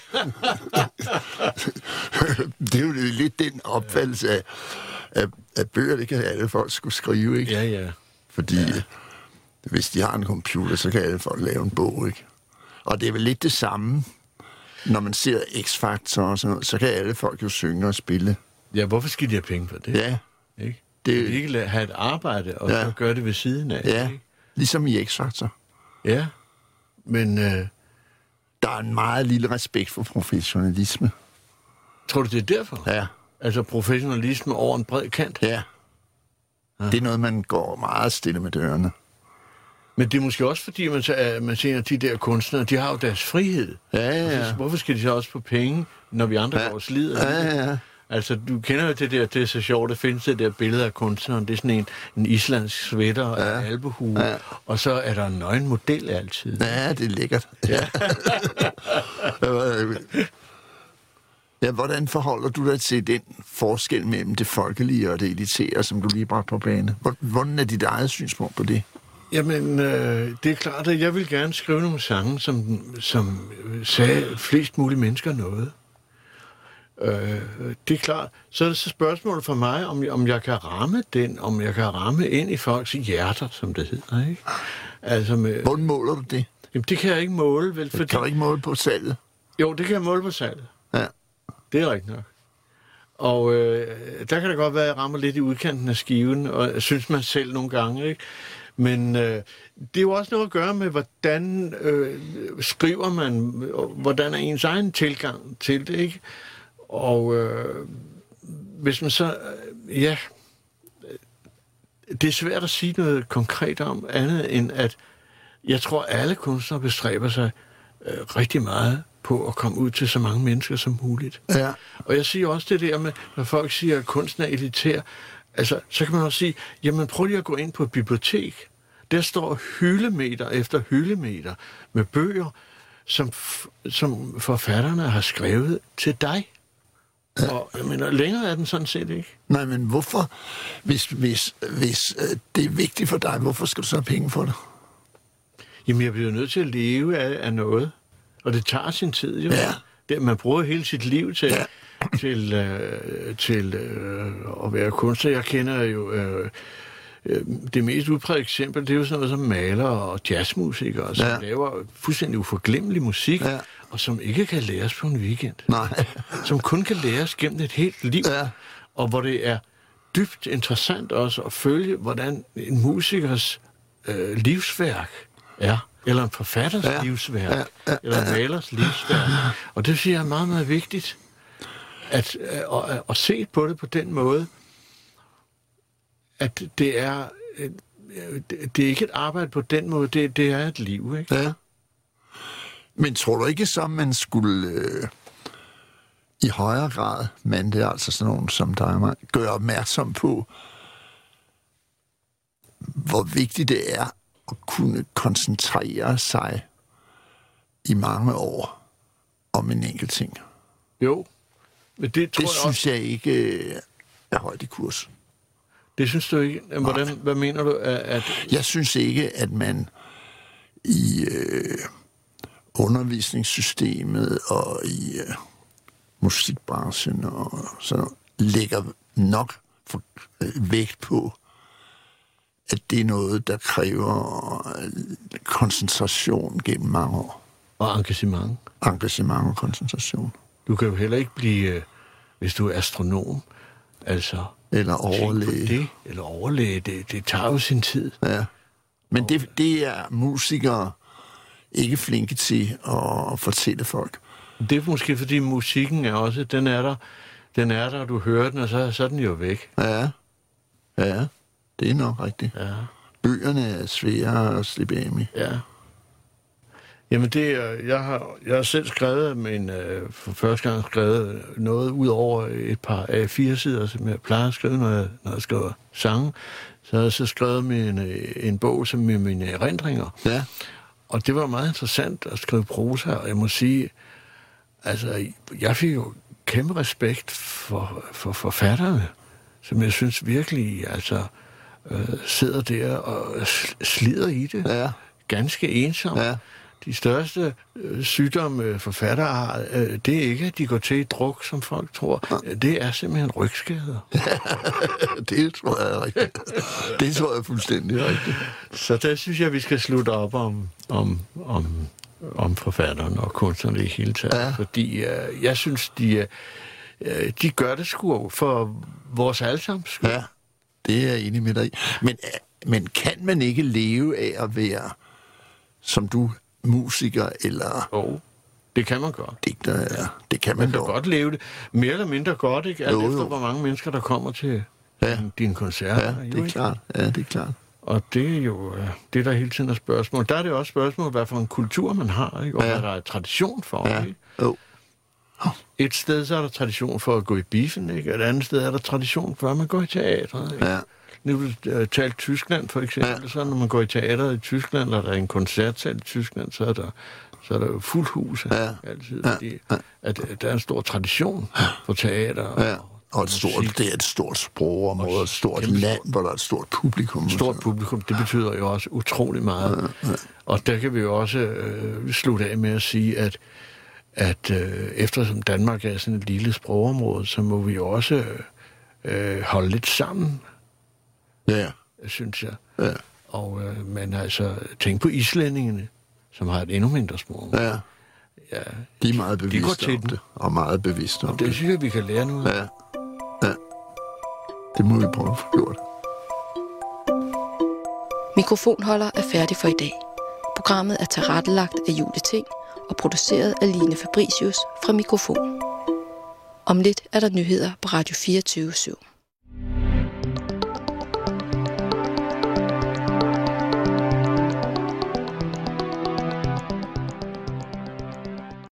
Det er jo lidt den opfattelse af, af, af bøger, det kan alle folk skulle skrive, ikke? Ja, ja. Fordi ja. hvis de har en computer, så kan alle folk lave en bog, ikke? Og det er vel lidt det samme, når man ser X-Factor og sådan noget, så kan alle folk jo synge og spille. Ja, hvorfor skal de have penge for det? Ja. Ikke? Det de ikke have et arbejde, og ja. så gøre det ved siden af. Ja, ikke? Ligesom i X-Factor. Ja, men... Øh... Der er en meget lille respekt for professionalisme. Tror du, det er derfor? Ja. Altså professionalisme over en bred kant? Ja. ja. Det er noget, man går meget stille med dørene. Men det er måske også, fordi man, man ser, at de der kunstnere, de har jo deres frihed. Ja, ja, ja. Så, hvorfor skal de så også få penge, når vi andre ja. går og slider? Ja, ja, ja. Altså, du kender jo det der, det er så sjovt, der findes det der billede af kunstneren. Det er sådan en, en islandsk sweater og ja. albuehue, ja. og så er der en nøgen model altid. Ja, det er lækkert. Ja. Ja, hvordan forholder du dig til den forskel mellem det folkelige og det elitære, som du lige bragte på bane? Hvordan er dit eget synspunkt på det? Jamen, øh, det er klart, at jeg vil gerne skrive nogle sange, som, som sagde flest mulige mennesker noget. Øh, det er klart. Så er det så spørgsmålet for mig, om, om jeg kan ramme den, om jeg kan ramme ind i folks hjerter, som det hedder, ikke? Altså med, hvordan måler du det? Jamen, det kan jeg ikke måle, vel? Fordi, kan du ikke måle på salget? Jo, det kan jeg måle på salget. Ja. Det er rigtigt nok. Og øh, der kan det godt være, at jeg rammer lidt i udkanten af skiven, og jeg synes man selv nogle gange, ikke? Men øh, det er jo også noget at gøre med, hvordan øh, skriver man, hvordan er ens egen tilgang til det, ikke? Og øh, hvis man så, øh, ja, det er svært at sige noget konkret om, andet end at jeg tror, alle kunstnere bestræber sig øh, rigtig meget på at komme ud til så mange mennesker som muligt. Ja. Og jeg siger også det der med, når folk siger, at kunsten er elitær, altså, så kan man også sige, jamen prøv lige at gå ind på et bibliotek. Der står hyldemeter efter hyldemeter med bøger, som, f- som forfatterne har skrevet til dig. Ja. Og jeg mener, længere er den sådan set ikke. Nej, men hvorfor, hvis, hvis, hvis øh, det er vigtigt for dig, hvorfor skal du så have penge for det? Jamen, jeg bliver nødt til at leve af, af noget. Og det tager sin tid, jo. Ja. Det, man bruger hele sit liv til, ja. til, øh, til øh, at være kunstner. Jeg kender jo... Øh, det mest udprægede eksempel, det er jo sådan noget som maler og jazzmusikere, som ja. laver fuldstændig uforglemmelig musik, ja. og som ikke kan læres på en weekend. Nej. Som kun kan læres gennem et helt liv. Ja. Og hvor det er dybt interessant også at følge, hvordan en musikers øh, livsværk er. Eller en forfatters ja. livsværk. Ja. Ja. Eller en malers livsværk. Og det synes jeg er meget, meget vigtigt. At, at, at, at se på det på den måde, at det er, det er ikke et arbejde på den måde, det, det er et liv, ikke? Ja. Men tror du ikke så, man skulle øh, i højere grad, men det er altså sådan nogen som dig, man gør opmærksom på, hvor vigtigt det er at kunne koncentrere sig i mange år om en enkelt ting. Jo, men det tror det jeg synes også... jeg ikke er højt i kurs. Det synes du ikke? Hvordan, hvad mener du? At... Jeg synes ikke, at man i øh, undervisningssystemet og i øh, musikbranchen og så lægger nok for, øh, vægt på, at det er noget, der kræver øh, koncentration gennem mange år. Og engagement. Engagement og koncentration. Du kan jo heller ikke blive, øh, hvis du er astronom, altså... Eller overlæge. Det, eller overlæge, det, det tager jo sin tid. Ja. Men det, det er musikere ikke flinke til at fortælle folk. Det er måske, fordi musikken er også, den er der, den er der, og du hører den, og så, så er den jo væk. Ja, ja, det er nok rigtigt. Ja. Bøgerne er svære at slippe af med. Ja. Jamen det, jeg har, jeg har selv skrevet, men øh, for første gang skrevet noget ud over et par A fire sider, som jeg plejer at skrive, når jeg, når jeg skriver sange. Så har jeg så skrevet min, en bog som med mine erindringer. Ja. Og det var meget interessant at skrive prosa, og jeg må sige, altså, jeg fik jo kæmpe respekt for, for forfatterne, som jeg synes virkelig, altså, øh, sidder der og slider i det. Ja. Ganske ensomt. Ja. De største øh, sygdomme forfattere har, øh, det er ikke, at de går til i druk, som folk tror. Ja. Det er simpelthen rygskader. Det tror jeg er rigtigt. Det tror jeg er fuldstændig rigtigt. Så der synes jeg, vi skal slutte op om, om, om, om forfatterne og kunstnerne i hele taget. Ja. Fordi øh, jeg synes, de, øh, de gør det sgu for vores allesammens skyld. Ja, det er jeg enig med dig i. Men, men kan man ikke leve af at være, som du, musiker eller... Jo, det kan man godt. Digter, ja. Det kan man, man kan godt. godt leve det. Mere eller mindre godt, ikke? Alt jo, efter, jo. hvor mange mennesker, der kommer til ja. dine koncerter. Ja, det er klart. Ja, det er klart. Og det er jo det, der hele tiden er spørgsmål. Der er det også spørgsmål, hvad for en kultur man har, ikke? Og ja. hvad der er tradition for. Ja. Ikke? Jo. Et sted så er der tradition for at gå i biffen, ikke? Et andet sted er der tradition for, at man går i teatret. Ikke? Ja. nu uh, talt Tyskland for eksempel, ja. Så når man går i teateret i Tyskland, eller der er en koncertsal i Tyskland, så er der, så er der jo fuldt hus ja. altid, ja. Fordi ja. At, at der er en stor tradition for teater. Og, ja. Og et stort, det er et stort sprogområde, og et stort land, hvor der er et stort publikum. Stort publikum, det betyder jo også utrolig meget. Ja, ja. Og der kan vi jo også øh, slutte af med at sige, at, at øh, eftersom Danmark er sådan et lille sprogområde, så må vi jo også øh, holde lidt sammen. Ja. Synes jeg. Ja. Og øh, man altså, tænk på islændingene, som har et endnu mindre sprog. Ja. Ja, de er meget bevidste de om det, og meget bevidste om og det. Det synes jeg, vi kan lære noget. Ja. Ja. Det må vi prøve at få gjort. Mikrofonholder er færdig for i dag. Programmet er tilrettelagt af Julie Ting og produceret af Line Fabricius fra Mikrofon. Om lidt er der nyheder på Radio fireogtyve syv.